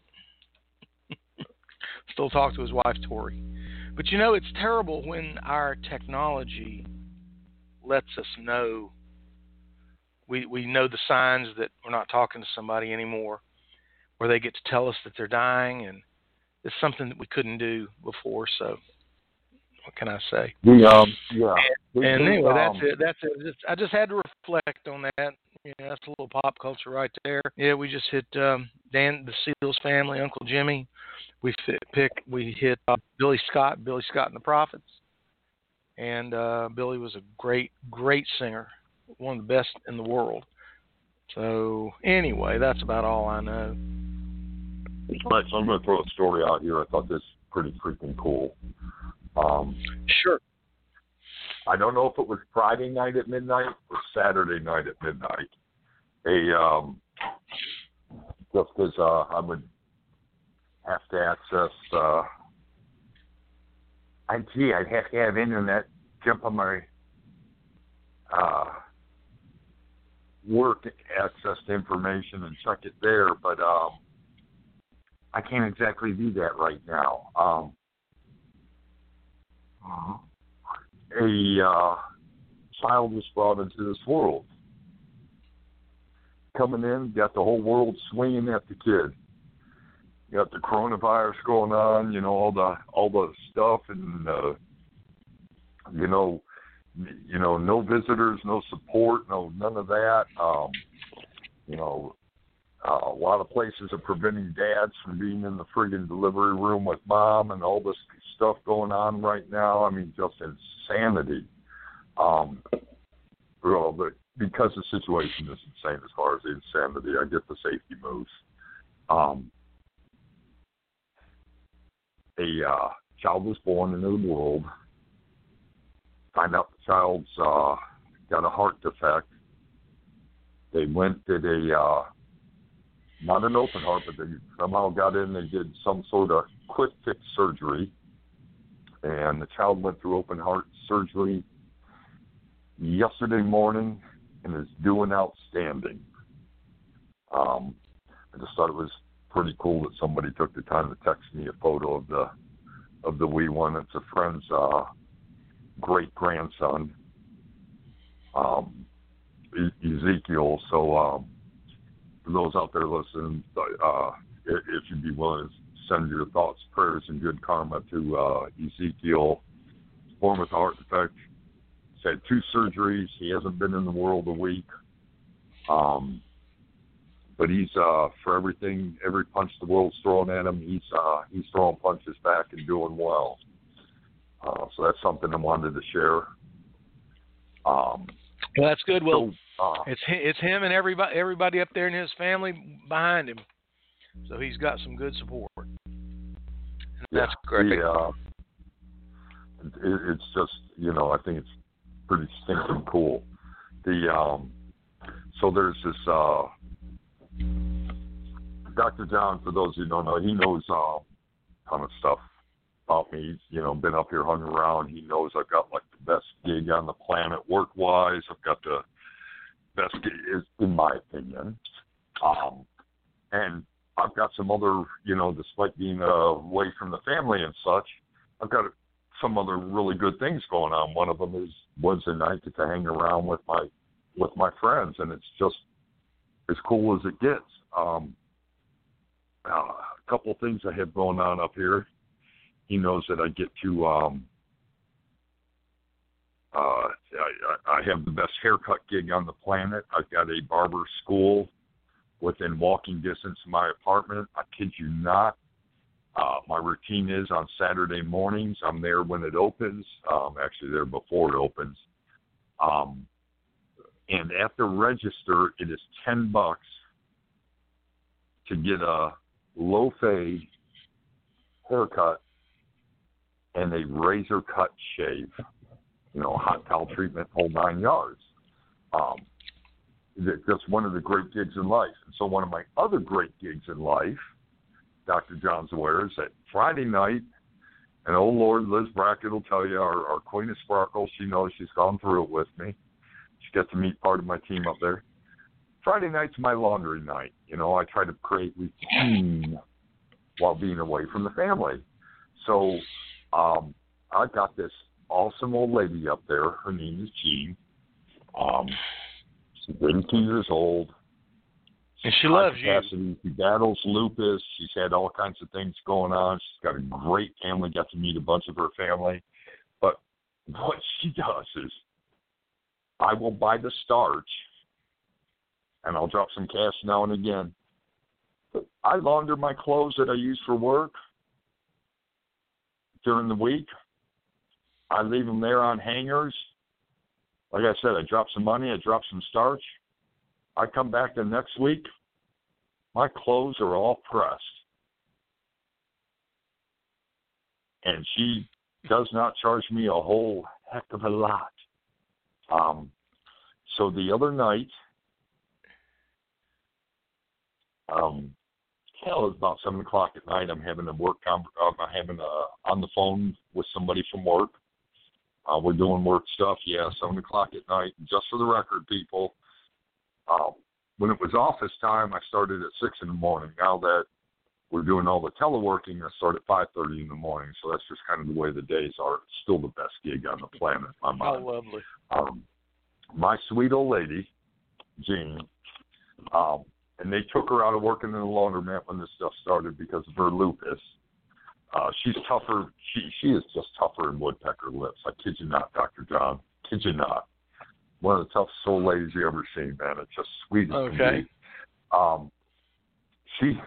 Still talk to his wife, Tori. But you know, it's terrible when our technology lets us know. We we know the signs that we're not talking to somebody anymore, or they get to tell us that they're dying, and it's something that we couldn't do before. So, what can I say? The um, yeah. And, The, and the, anyway, um, that's it. That's it. Just, I just had to reflect on that. Yeah, that's a little pop culture right there. Yeah, we just hit um, Dan, the Seals family, Uncle Jimmy. We fit, pick, we hit uh, Billy Scott, Billy Scott and the Prophets, and uh, Billy was a great, great singer, one of the best in the world. So anyway, that's about all I know. Right, so I'm going to throw a story out here. I thought this was pretty freaking cool. Um, Sure. I don't know if it was Friday night at midnight or Saturday night at midnight. A um, just because uh, I would have to access. Uh, I gee, I'd have to have internet. Jump on my uh, work access to information and check it there, but um, I can't exactly do that right now. Um, a uh, child was brought into this world. Coming in, got the whole world swinging at the kid. You got the coronavirus going on, you know, all the all the stuff, and uh, you know, you know, no visitors, no support, no none of that. Um, you know, uh, a lot of places are preventing dads from being in the friggin' delivery room with mom, and all this stuff going on right now. I mean, just insanity. Um, well, but because the situation is insane as far as the insanity, I get the safety moves. Um, a uh, child was born into the world. Find out the child's uh, got a heart defect. They went, did a, uh, not an open heart, but they somehow got in, they did some sort of quick fix surgery. And the child went through open heart surgery yesterday morning and is doing outstanding. Um, I just thought it was pretty cool that somebody took the time to text me a photo of the of the wee one. It's a friend's uh, great grandson, um, e- Ezekiel. So um, for those out there listening, uh, if you'd be willing to send your thoughts, prayers, and good karma to uh, Ezekiel, born with a heart defect. He's had two surgeries. He hasn't been in the world a week. Um, but he's, uh, for everything, every punch the world's throwing at him, he's uh, he's throwing punches back and doing well. Uh, so that's something I wanted to share. Um, well, that's good. Well, so, uh, it's it's him and everybody everybody up there in his family behind him. So he's got some good support. And that's yeah, great. The, uh, it, it's just, you know, I think it's pretty stinking cool. The um, so there's this uh, Doctor John. For those who don't know, he knows uh, a ton of stuff about me. He's, you know, been up here, hung around. He knows I've got like the best gig on the planet work-wise. I've got the best gig, in my opinion. Um, and I've got some other, you know, despite being uh, away from the family and such, I've got some other really good things going on. One of them is Wednesday night get to hang around with my with my friends, and it's just as cool as it gets. Um, uh, a couple of things I have going on up here. He knows that I get to. Um, uh, I, I have the best haircut gig on the planet. I've got a barber school within walking distance of my apartment. I kid you not. Uh, my routine is on Saturday mornings. I'm there when it opens. Um, actually, there before it opens. Um, and at the register, it is ten bucks to get a low fade haircut and a razor cut shave. You know, hot towel treatment, whole nine yards. Um, That's one of the great gigs in life. And so one of my other great gigs in life, Doctor John's aware, is that Friday night, and oh Lord, Liz Brackett will tell you, our, our Queen of Sparkle, she knows, she's gone through it with me. She got to meet part of my team up there. Friday night's my laundry night. You know, I try to create routine while being away from the family. So um, I've got this awesome old lady up there. Her name is Jean. Um, she's eighty-two years old. And she loves capacity. you. She battles lupus. She's had all kinds of things going on. She's got a great family. Got to meet a bunch of her family. But what she does is I will buy the starch, and I'll drop some cash now and again. But I launder my clothes that I use for work during the week. I leave them there on hangers. Like I said, I drop some money, I drop some starch. I come back the next week, my clothes are all pressed. And she does not charge me a whole heck of a lot. Um, so the other night, um, hell, it was about seven o'clock at night. I'm having a work, com- I'm having a, on the phone with somebody from work. Uh, we're doing work stuff, yeah, seven o'clock at night. Just for the record, people, uh, when it was office time, I started at six in the morning. Now that we're doing all the teleworking, I start at five thirty in the morning. So that's just kind of the way the days are. It's still the best gig on the planet, my mind. Oh, lovely. Um, my sweet old lady, Jean, um, and they took her out of working in the laundromat when this stuff started because of her lupus. Uh, she's tougher. She she is just tougher than woodpecker lips. I kid you not, Doctor John. Kid you not. One of the toughest old ladies you ever seen, man. It's just sweet as Okay. can be. Um, she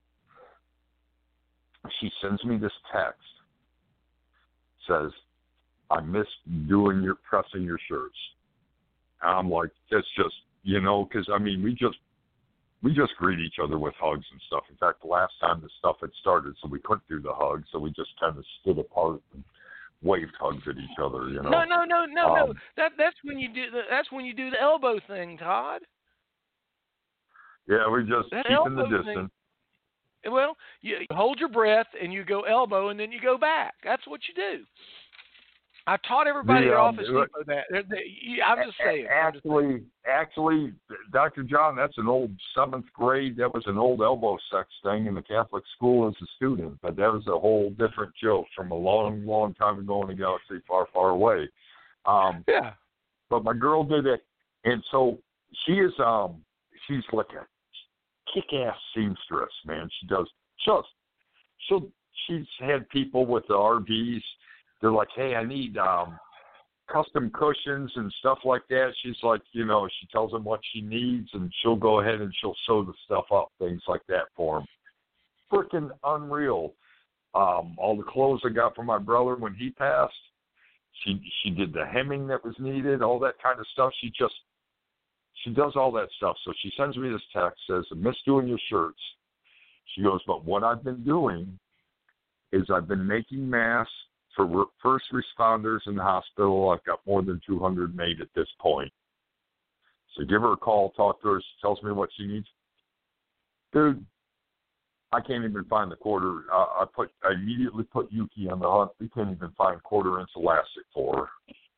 she sends me this text. Says, "I miss doing your pressing your shirts." And I'm like, it's just, you know, because I mean, we just. We just greet each other with hugs and stuff. In fact, the last time the stuff had started, so we couldn't do the hugs, so we just kind of stood apart and waved hugs at each other. You know. No, no, no, no, um, no. That that's when you do the, that's when you do the elbow thing, Todd. Yeah, we're just That keeping the elbow distance. thing. Well, you hold your breath and you go elbow and then you go back. That's what you do. I taught everybody The, at um, Office Depot that. They're, they, I'm just saying. I'm just Actually, saying. actually, Doctor John, that's an old seventh grade. That was an old elbow sex thing in the Catholic school as a student. But that was a whole different joke from a long, long time ago in a galaxy far, far away. Um, Yeah. But my girl did it, and so she is. Um, she's like a kick-ass seamstress, man. She does. She'll, she'll, she's had people with the R Vs. They're like, hey, I need um, custom cushions and stuff like that. She's like, you know, she tells them what she needs, and she'll go ahead and she'll sew the stuff up, things like that for them. Freaking unreal. Um, all the clothes I got from my brother when he passed, she she did the hemming that was needed, all that kind of stuff. She just, she does all that stuff. So she sends me this text, says, I miss doing your shirts. She goes, but what I've been doing is I've been making masks for first responders in the hospital. I've got more than two hundred made at this point. So give her a call, talk to her. She tells me what she needs. Dude, I can't even find the quarter. Uh, I put I immediately put Yuki on the hunt. We can't even find quarter inch elastic for her.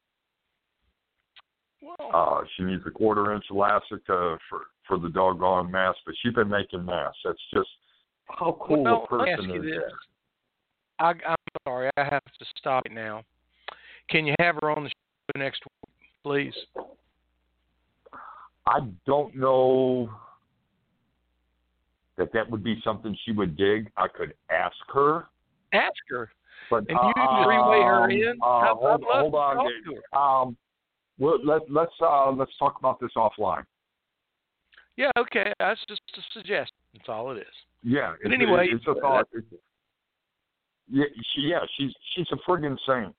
Well, Uh, she needs a quarter inch elastic uh, for for the doggone mask, but she's been making masks. That's just how cool well, a let me ask person you is. this. I, I'm sorry, I have to stop it now. Can you have her on the show next week, please? I don't know that that would be something she would dig. I could ask her. Ask her. But, and you uh, three-way her um, in. Uh, I'd, hold, I'd love hold to on. talk to her. Um, well, let, let's uh, let's talk about this offline. Yeah, okay. That's just a suggestion. That's all it is. Yeah. But it's, anyway, it's a thought. It's, yeah, she, yeah, she's she's a friggin' saint.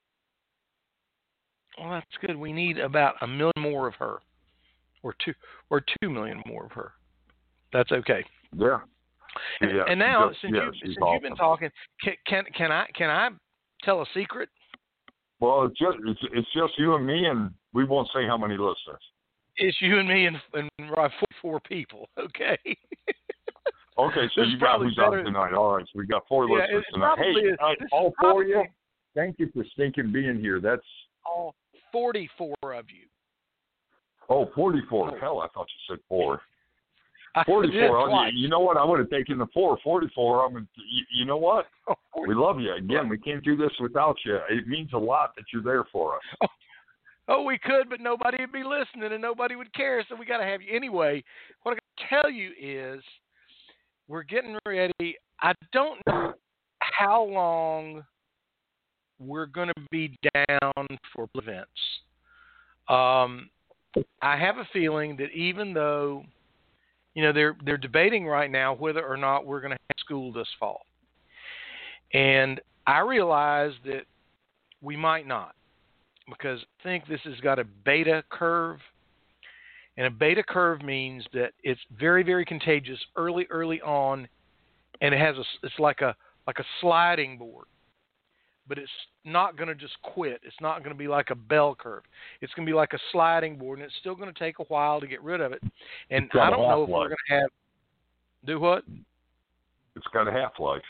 Well, that's good. We need about a million more of her, or two, or two million more of her. That's okay. Yeah. And, yeah and now, just, since yeah, you since awesome. you've been talking, can, can can I can I tell a secret? Well, it's just it's, it's just you and me, and we won't say how many listeners. It's you and me and, and four, four people. Okay. Okay, so This you got who's better. on tonight. All right, so we got four Yeah, listeners it's tonight. Hey, probably, uh, this all is four of you, probably thank you for stinking being here. That's all forty-four of you. oh, forty-four. Oh. Hell, I thought you said four. I forty-four. did Oh, twice. you know what? I would have taken the four. forty-four. I mean, you, you know what? Oh, we love you. Again, we can't do this without you. It means a lot that you're there for us. Oh, oh, we could, but nobody would be listening and nobody would care, so we got to have you. Anyway, what I got to tell you is we're getting ready. I don't know how long we're going to be down for events. Um, I have a feeling that even though, you know, they're they're debating right now whether or not we're going to have school this fall. And I realize that we might not, because I think this has got a beta curve. And a beta curve means that it's very, very contagious early, early on, and it has a, it's like a like a sliding board. But it's not going to just quit. It's not going to be like a bell curve. It's going to be like a sliding board, and it's still going to take a while to get rid of it. And I don't know if we're going to have do what? It's got a half-life.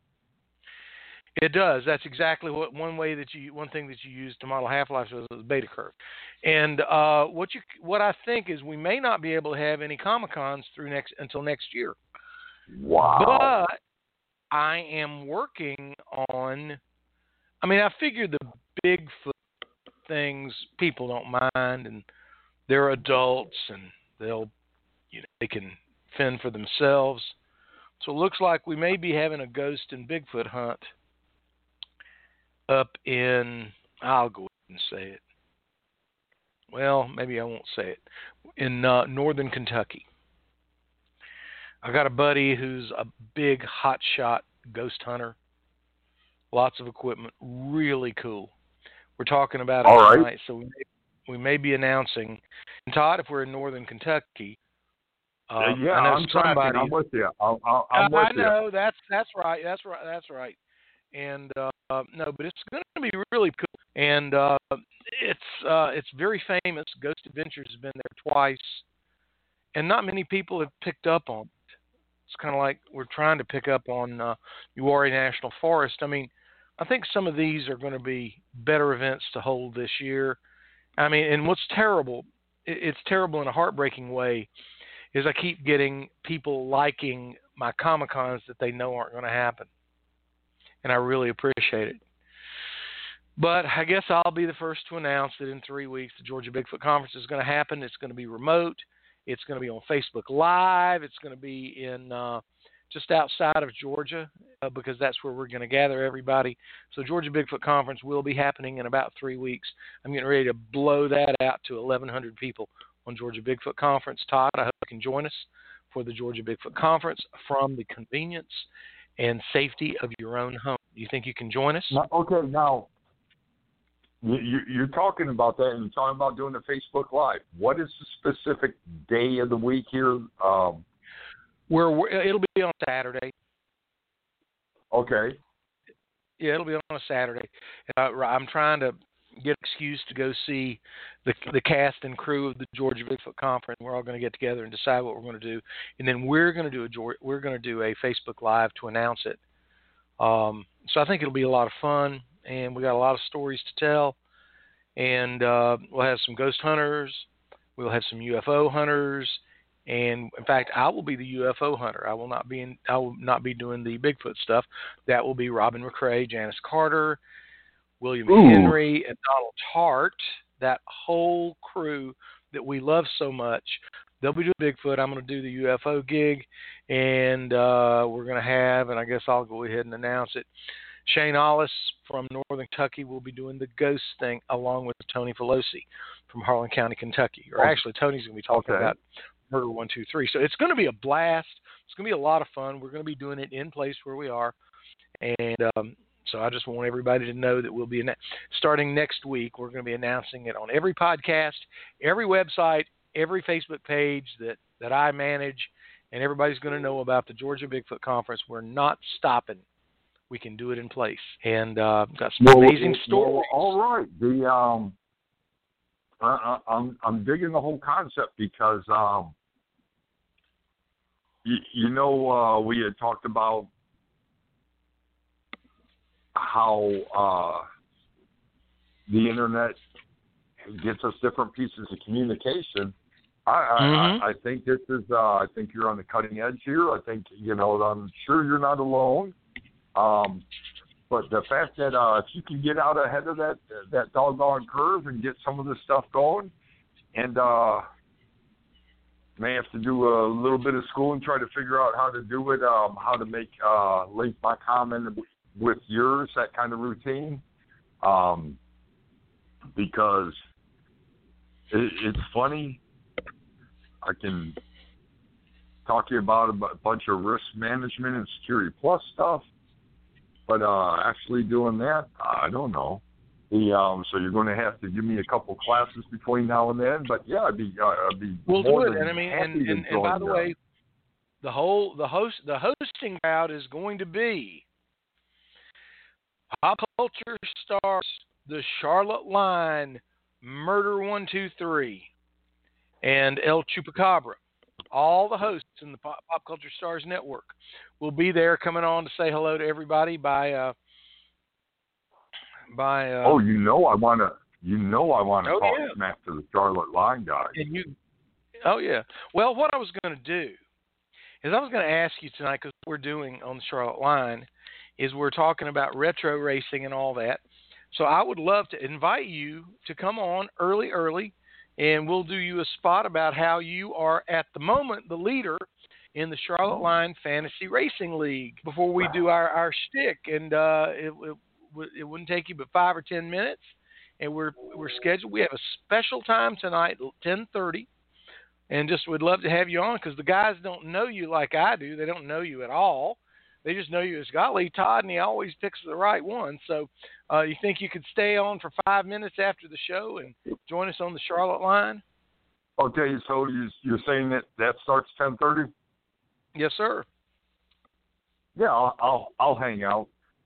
It does. That's exactly what one way that you one thing that you use to model half-life is the beta curve. And uh, what you what I think is we may not be able to have any Comic-Cons through next until next year. Wow. But I am working on. I mean, I figure the Bigfoot things people don't mind, and they're adults, and they'll, you know, they can fend for themselves. So it looks like we may be having a ghost and Bigfoot hunt up in, I'll go ahead and say it. Well, maybe I won't say it. In uh, northern Kentucky. I got a buddy who's a big hotshot ghost hunter. Lots of equipment, really cool. We're talking about it All right. tonight, so we may, we may be announcing. And Todd, if we're in northern Kentucky, um, yeah, I know I'm somebody. tracking. I'm with you. I'm, I'm I, with I know you. that's that's right. That's right. That's right. And uh, uh, no, but it's going to be really cool, and uh, it's uh, it's very famous. Ghost Adventures has been there twice, and not many people have picked up on it. It's kind of like we're trying to pick up on uh, Uwharrie National Forest. I mean, I think some of these are going to be better events to hold this year. I mean, and what's terrible, it's terrible in a heartbreaking way, is I keep getting people liking my Comic-Cons that they know aren't going to happen. And I really appreciate it. But I guess I'll be the first to announce that in three weeks the Georgia Bigfoot Conference is going to happen. It's going to be remote. It's going to be on Facebook Live. It's going to be in uh, just outside of Georgia uh, because that's where we're going to gather everybody. So Georgia Bigfoot Conference will be happening in about three weeks. I'm getting ready to blow that out to eleven hundred people on Georgia Bigfoot Conference. Todd, I hope you can join us for the Georgia Bigfoot Conference from the convenience and safety of your own home. Do you think you can join us? Now, okay, now, you, you're talking about that, and you're talking about doing the Facebook Live. What is the specific day of the week here? Um, Where we're, it'll be on Saturday. Okay. Yeah, it'll be on a Saturday. Uh, I'm trying to get an excuse to go see the the cast and crew of the Georgia Bigfoot Conference. We're all going to get together and decide what we're going to do, and then we're going to do a we're going to do a Facebook Live to announce it. Um, so I think it'll be a lot of fun, and we got a lot of stories to tell, and uh, we'll have some ghost hunters, we'll have some U F O hunters, and in fact, I will be the U F O hunter. I will not be in, I will not be doing the Bigfoot stuff. That will be Robin McCrae, Janice Carter, William Ooh. Henry, and Donald Hart. That whole crew that we love so much. They'll be doing Bigfoot. I'm going to do the U F O gig, and uh, we're going to have, and I guess I'll go ahead and announce it, Shane Ollis from Northern Kentucky will be doing the ghost thing along with Tony Pelosi from Harlan County, Kentucky. Or actually, Tony's going to be talking Okay. about Murder one two three. So it's going to be a blast. It's going to be a lot of fun. We're going to be doing it in place where we are. And um, so I just want everybody to know that we'll be, starting next week, we're going to be announcing it on every podcast, every website, every Facebook page that, that I manage, and everybody's going to know about the Georgia Bigfoot Conference. We're not stopping. We can do it in place. And uh, got some well, amazing well, stories. Well, all right. The um, I, I'm I'm digging the whole concept because um, you, you know uh, we had talked about how uh, the internet gets us different pieces of communication. I, Mm-hmm. I, I think this is. Uh, I think you're on the cutting edge here. I think you know. I'm sure you're not alone. Um, but the fact that uh, if you can get out ahead of that that doggone curve and get some of this stuff going, and uh, may have to do a little bit of school and try to figure out how to do it, um, how to make uh, link my comment with yours, that kind of routine, um, because it, it's funny. I can talk to you about a bunch of risk management and Security Plus stuff. But uh, actually doing that, I don't know. The um, so you're going to have to give me a couple classes between now and then. But yeah, I'd be uh, I'd be We'll more do it. than And I mean, happy and, to and, and join by the you. way, the whole the host the hosting crowd is going to be Pop Culture Stars, the Charlotte Line, Murder one two three, and El Chupacabra. All the hosts in the Pop, Pop Culture Stars Network will be there, coming on to say hello to everybody by uh, by. Uh, oh, you know I want to. You know I want to oh, talk yeah. smack to the Charlotte Line guys. And you, oh yeah. Well, what I was going to do is I was going to ask you tonight, because what we're doing on the Charlotte Line is we're talking about retro racing and all that. So I would love to invite you to come on early, early, and we'll do you a spot about how you are at the moment the leader in the Charlotte Line Fantasy Racing League before we do our, our shtick. And uh, it, it, it wouldn't take you but five or ten minutes. And we're we're scheduled. We have a special time tonight, ten thirty, and just would love to have you on, because the guys don't know you like I do. They don't know you at all. They just know you as Golly Todd, and he always picks the right one. So uh, you think you could stay on for five minutes after the show and join us on the Charlotte Line? Okay, so you, you're saying that that starts ten thirty? Yes, sir. Yeah, I'll, I'll I'll hang out.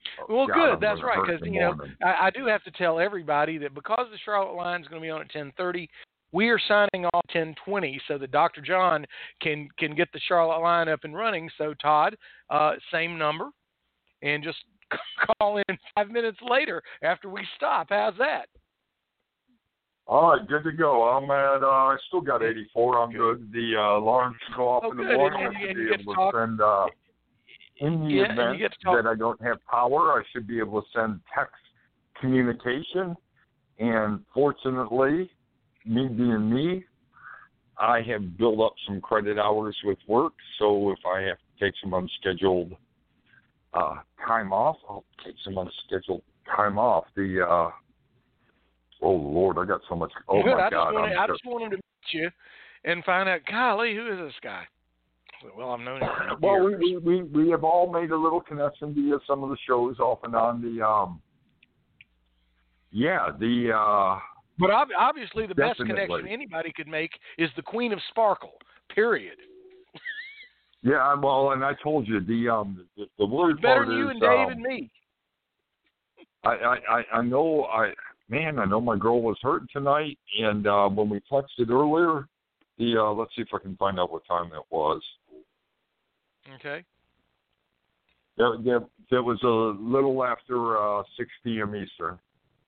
Well, God, good. I'm That's gonna right. hurt Because in the you know, morning. I, I do have to tell everybody that because the Charlotte line is going to be on at ten thirty, we are signing off ten twenty so that Doctor John can can get the Charlotte line up and running. So Todd, uh, same number, and just call in five minutes later after we stop. How's that? All right, good to go. I'm at. Uh, I still got eighty-four. I'm good. Good. The uh, alarms go off Oh, in the good. morning. And, I and, should and you be get to able to talk. send. Uh, in the Yeah, and you event get to talk. that I don't have power, I should be able to send text communication. And fortunately, me being me, I have built up some credit hours with work. So if I have to take some unscheduled uh, time off, I'll take some unscheduled time off. The uh, oh Lord, I got so much. Oh Good. my I God, just wanted, I'm I sure. just wanted to meet you and find out, golly, who is this guy? I said, well, I've known him for Well, we, years. we we we have all made a little connection via some of the shows off and on. The um, yeah, the uh, But ob- obviously, the best definitely. connection anybody could make is the Queen of Sparkle. Period. Yeah, well, and I told you the um the, the weird Better part than you is and Dave um, and me. I, I I I know I man I know my girl was hurting tonight, and uh, when we texted earlier, the uh, let's see if I can find out what time that was. Okay. That that, that was a little after uh, six p.m. Eastern.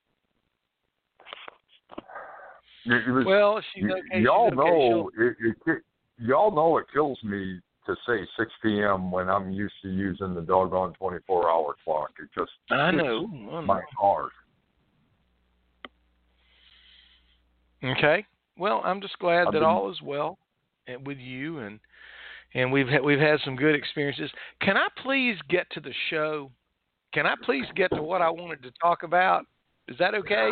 It, it was, Well, she's y- okay. y'all she's okay. know it, it, it. Y'all know it kills me to say six p.m. when I'm used to using the doggone twenty-four hour clock. It just I hits know. I know. my heart. Okay. Well, I'm just glad I've that been- all is well and with you, and and we've ha- we've had some good experiences. Can I please get to the show? Can I please get to what I wanted to talk about? Is that okay?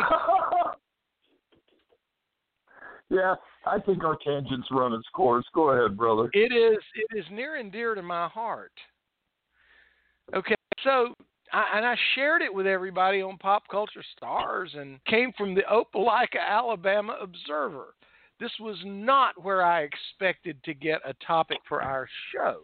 Yeah, I think our tangents run its course. Go ahead, brother. It is it is near and dear to my heart. Okay, so I, and I shared it with everybody on Pop Culture Stars, and came from the Opelika, Alabama Observer. This was not where I expected to get a topic for our show.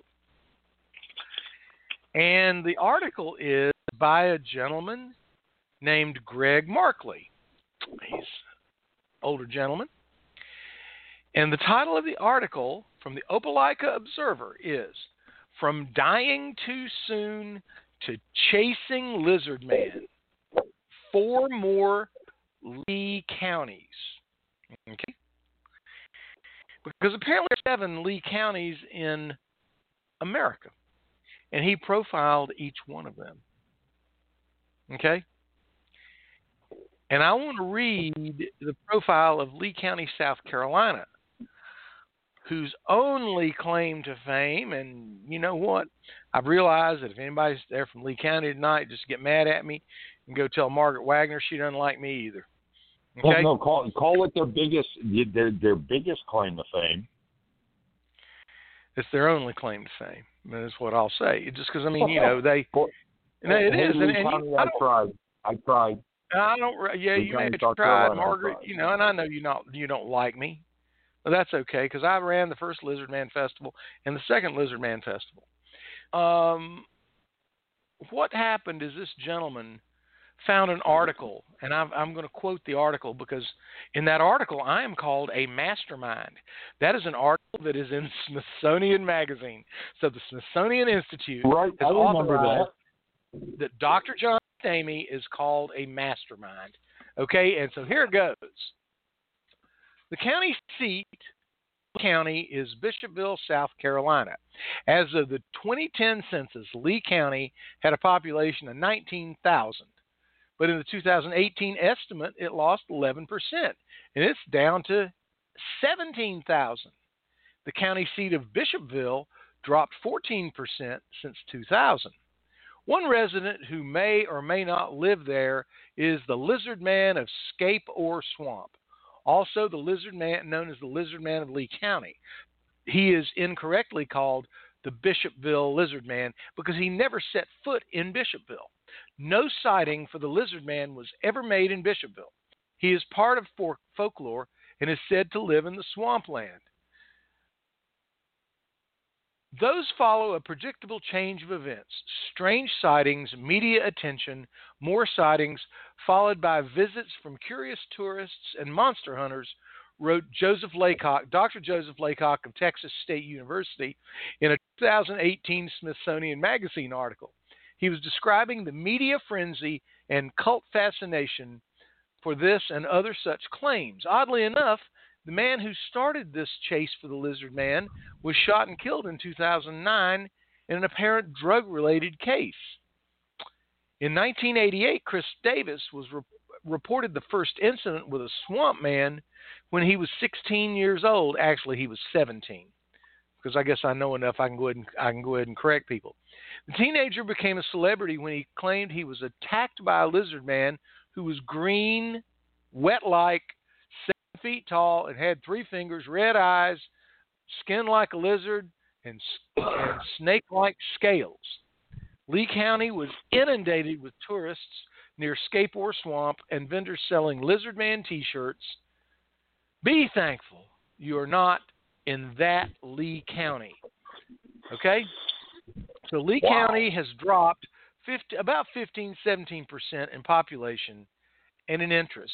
And the article is by a gentleman named Greg Markley. He's an older gentleman. And the title of the article from the Opelika Observer is From Dying Too Soon to Chasing Lizard Man, Four More Lee Counties. Okay? Because apparently there are seven Lee counties in America. And he profiled each one of them. Okay? And I want to read the profile of Lee County, South Carolina, whose only claim to fame, and you know what? I've realized that if anybody's there from Lee County tonight, just get mad at me and go tell Margaret Wagner she doesn't like me either. Okay? Well, no, call call it their biggest their their biggest claim to fame. It's their only claim to fame. That's what I'll say. Just because, I mean, you know, they. Well, No, it hey, is. Lee And, and County, you, I I don't, tried. I tried. I don't. Yeah, Lee you may County, have South tried, Carolina, I Margaret. tried. You know, and I know you not you don't like me, but that's okay because I ran the first Lizard Man Festival and the second Lizard Man Festival. Um, what happened is this gentleman found an article, and I'm, I'm going to quote the article because in that article I am called a mastermind. That is an article that is in Smithsonian Magazine. So the Smithsonian Institute Right, has I remember authorized that. that Doctor John Amy is called a mastermind. Okay, and so here it goes. The county seat county is Bishopville, South Carolina. As of the twenty ten census, Lee County had a population of nineteen thousand. But in the two thousand eighteen estimate, it lost eleven percent, and it's down to seventeen thousand. The county seat of Bishopville dropped fourteen percent since two thousand. One resident who may or may not live there is the Lizard Man of Scape Ore Swamp, also the Lizard Man known as the Lizard Man of Lee County. He is incorrectly called the Bishopville Lizard Man because he never set foot in Bishopville. No sighting for the Lizard Man was ever made in Bishopville. He is part of folklore and is said to live in the swampland. Those follow a predictable change of events: strange sightings, media attention, more sightings, followed by visits from curious tourists and monster hunters, wrote Joseph Laycock, Doctor Joseph Laycock of Texas State University, in a two thousand eighteen Smithsonian Magazine article. He was describing the media frenzy and cult fascination for this and other such claims. Oddly enough, the man who started this chase for the lizard man was shot and killed in two thousand nine in an apparent drug-related case. In nineteen eighty-eight, Chris Davis was re- reported the first incident with a swamp man when he was sixteen years old. Actually, he was seventeen, because I guess I know enough. I can go ahead and I can go ahead and correct people. The teenager became a celebrity when he claimed he was attacked by a lizard man who was green, wet-like, seven feet tall, and had three fingers, red eyes, skin like a lizard, and, and snake-like scales. Lee County was inundated with tourists near Scapore Swamp and vendors selling Lizard Man T-shirts. Be thankful you are not in that Lee County. Okay? So Lee Wow. County has dropped fifty, about fifteen, seventeen percent in population and in interest.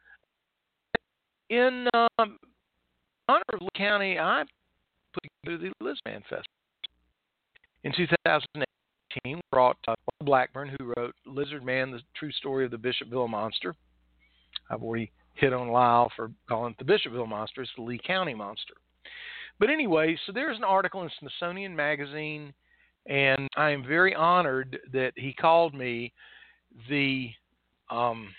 In um, honor of Lee County, I put together the Lizard Man Festival. In two thousand eighteen, we brought uh, Blackburn, who wrote Lizard Man, The True Story of the Bishopville Monster. I've already hit on Lyle for calling it the Bishopville Monster. It's the Lee County Monster. But anyway, so there's an article in Smithsonian Magazine, and I am very honored that he called me the um,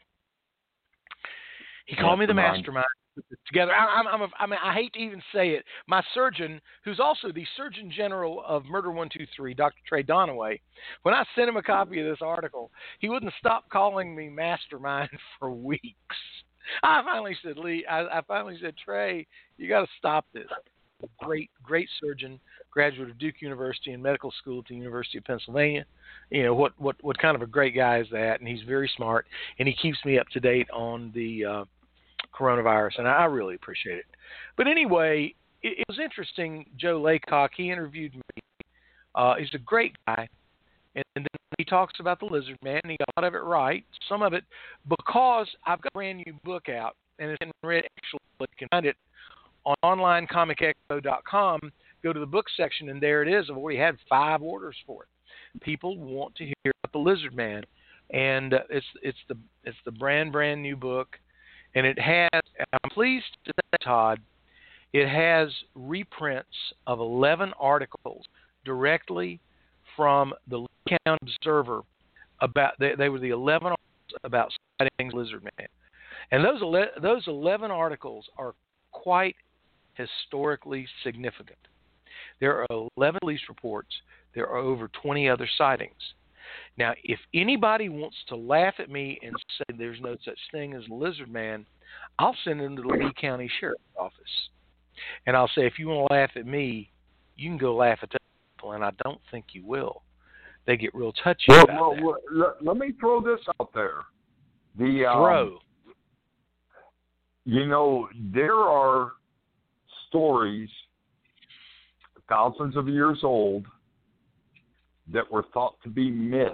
he called me the mastermind. Together, I, I'm, I'm a, I mean, I hate to even say it. My surgeon, who's also the Surgeon General of Murder one two three, Doctor Trey Donaway, when I sent him a copy of this article, he wouldn't stop calling me mastermind for weeks. I finally said, Lee, I, I finally said, Trey, you got to stop this. Great, great surgeon, graduate of Duke University and medical school at the University of Pennsylvania. You know, what, what, what kind of a great guy is that? And he's very smart, and he keeps me up to date on the uh, coronavirus, and I really appreciate it. But anyway, it, it was interesting. Joe Laycock, he interviewed me. Uh, he's a great guy, and, and then he talks about the Lizard Man, and he got a lot of it right, some of it because I've got a brand new book out, and it's been read. Actually, you can find it on online comic expo dot com. Go to the book section, and there it is. I've already had five orders for it. People want to hear about the Lizard Man, and uh, it's it's the it's the brand brand new book. And it has, I'm pleased to say, Todd, it has reprints of eleven articles directly from the Lee County Observer about, they, they were the eleven articles about sightings of Lizard Man. And those, ele- those eleven articles are quite historically significant. There are eleven police reports. There are over twenty other sightings. Now, if anybody wants to laugh at me and say there's no such thing as a Lizard Man, I'll send them to the Lee County Sheriff's Office. And I'll say, if you want to laugh at me, you can go laugh at those people, and I don't think you will. They get real touchy well, about well, that. well let, let me throw this out there. The um, Throw. You know, there are stories thousands of years old that were thought to be myths.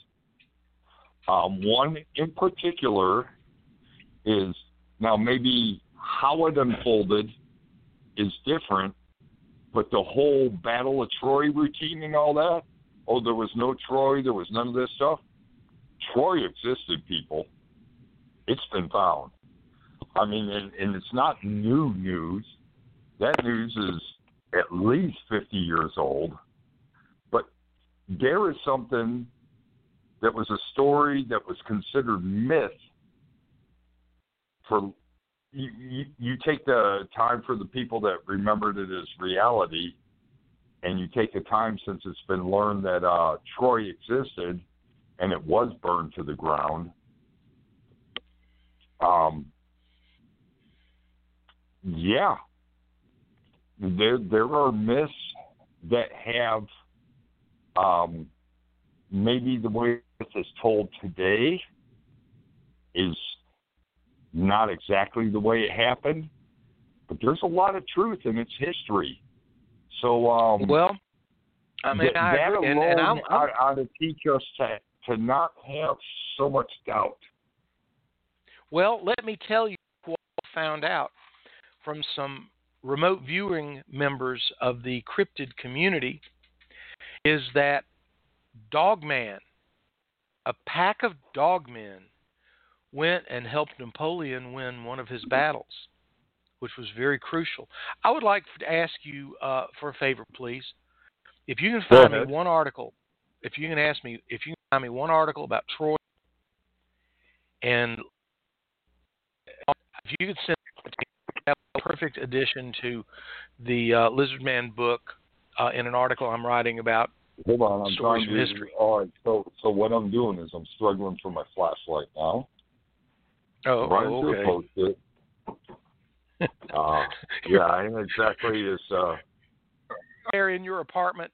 Um, one in particular is, now maybe how it unfolded is different, but the whole Battle of Troy routine and all that, oh, there was no Troy, there was none of this stuff. Troy existed, people. It's been found. I mean, and, and it's not new news. That news is at least fifty years old. But there is something that was a story that was considered myth. For you, you, you take the time for the people that remembered it as reality, and you take the time since it's been learned that uh, Troy existed and it was burned to the ground. Um, yeah, there there are myths that have um, maybe the way it's told today is not exactly the way it happened, but there's a lot of truth in its history. So, um, Well, I mean, th- I that agree. alone And, and I'm, I'm, ought, ought to teach us to, to not have so much doubt. well, let me tell you what I found out from some remote viewing members of the cryptid community is that Dogman, a pack of dogmen, went and helped Napoleon win one of his battles, which was very crucial. I would like to ask you uh, for a favor, please. If you can Go find me ahead. one article, if you can ask me, if you can find me one article about Troy, and if you could send a perfect addition to the uh, Lizard Man book uh, in an article I'm writing about Hold on, I'm stories trying from to. history. All right, so so what I'm doing is I'm struggling for my flashlight now. Oh, Running oh to okay. a post-it. Uh, yeah, I ain't exactly as. Uh, There in your apartment.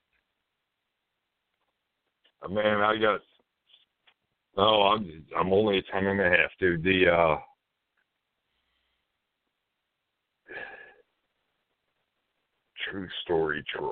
man, I got. Oh, I'm I'm only a ten and a half, dude. The uh, true story, Troy.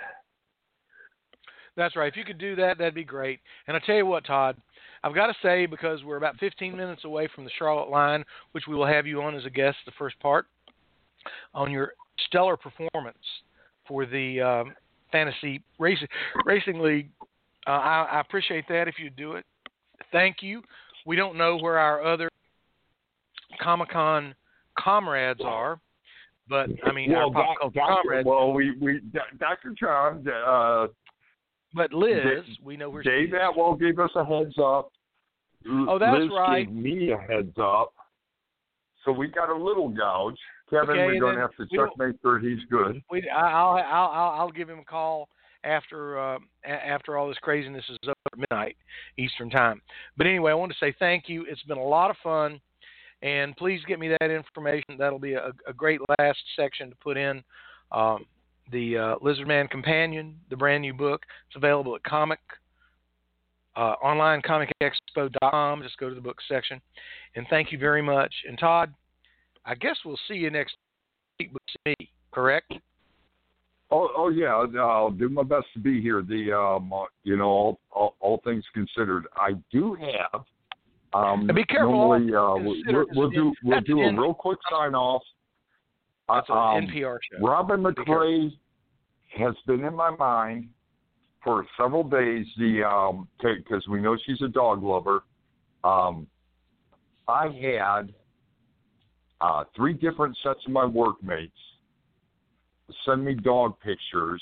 That's right. If you could do that, that'd be great. And I tell you what, Todd, I've got to say, because we're about fifteen minutes away from the Charlotte line, which we will have you on as a guest, the first part, on your stellar performance for the um, Fantasy Racing, Racing League. Uh, I, I appreciate that if you do it. Thank you. We don't know where our other Comic-Con comrades are, but, I mean, well, our pop doc, culture doctor, comrades. well, we we Doctor John, uh, But Liz, Dave, we know where Dave she is. Atwell gave us a heads up. Oh, that's Liz right. gave me a heads up. So we got a little gouge. Kevin, Okay, we're going then to have to we check, don't- make sure he's good. We, I'll, I'll, I'll, I'll give him a call after, uh, after all this craziness is over at midnight Eastern time. But anyway, I want to say thank you. It's been a lot of fun, and please get me that information. That'll be a, a great last section to put in. Um, the uh, Lizard Man Companion, the brand new book. It's available at Comic uh, online comic expo dot com. Just go to the book section. And thank you very much. And Todd, I guess we'll see you next week with me, correct? Oh, oh yeah. I'll do my best to be here. The um, you know, all, all, all things considered, I do have. Um, And be careful. Normally, uh, we'll, Consider we'll do we'll that's do a an- real quick sign off. That's an Um, N P R show. Robin Be careful. McRae has been in my mind for several days. The um, because we know she's a dog lover. Um, I had uh, three different sets of my workmates send me dog pictures,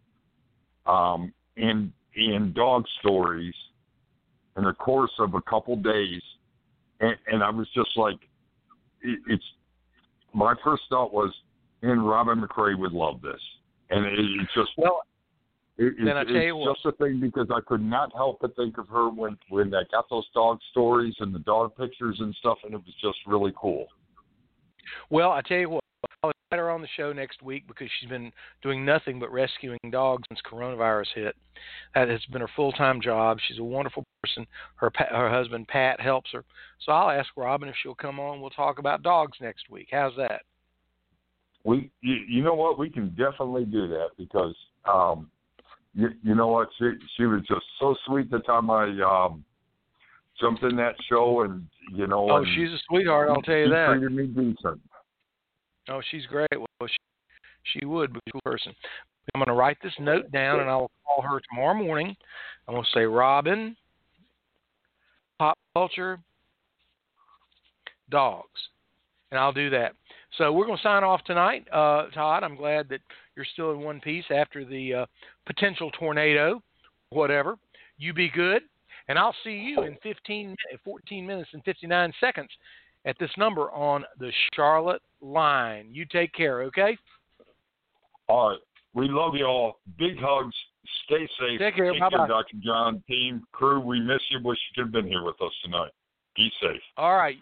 um, and and dog stories in the course of a couple days, and, and I was just like, it, it's. My first thought was, and Robin McRae would love this, and it, it just Well, it, then it, I tell you it's what. just a thing because I could not help but think of her when when I got those dog stories and the dog pictures and stuff, and it was just really cool. Well, I tell you what. I'll invite her on the show next week because she's been doing nothing but rescuing dogs since coronavirus hit. That has been her full-time job. She's a wonderful person. Her her husband Pat helps her. So I'll ask Robin if she'll come on. We'll talk about dogs next week. How's that? We, you, you know what, we can definitely do that because, um, you, you know what, she she was just so sweet the time I um, jumped in that show, and you know, Oh, and she's a sweetheart. I'll tell you she that. treated me decent. Oh, she's great. Well, she, she would be a cool person. I'm going to write this note down, and I'll call her tomorrow morning. I'm going to say, Robin, pop culture, dogs. And I'll do that. So we're going to sign off tonight. Uh, Todd, I'm glad that you're still in one piece after the uh, potential tornado, whatever. You be good. And I'll see you in fifteen, fourteen minutes and fifty-nine seconds at this number on the Charlotte line. You take care, okay? All right. We love you all. Big hugs. Stay safe. Take care. Take Bye-bye. care, Doctor John. Team, crew, we miss you. Wish you could have been here with us tonight. Be safe. All right.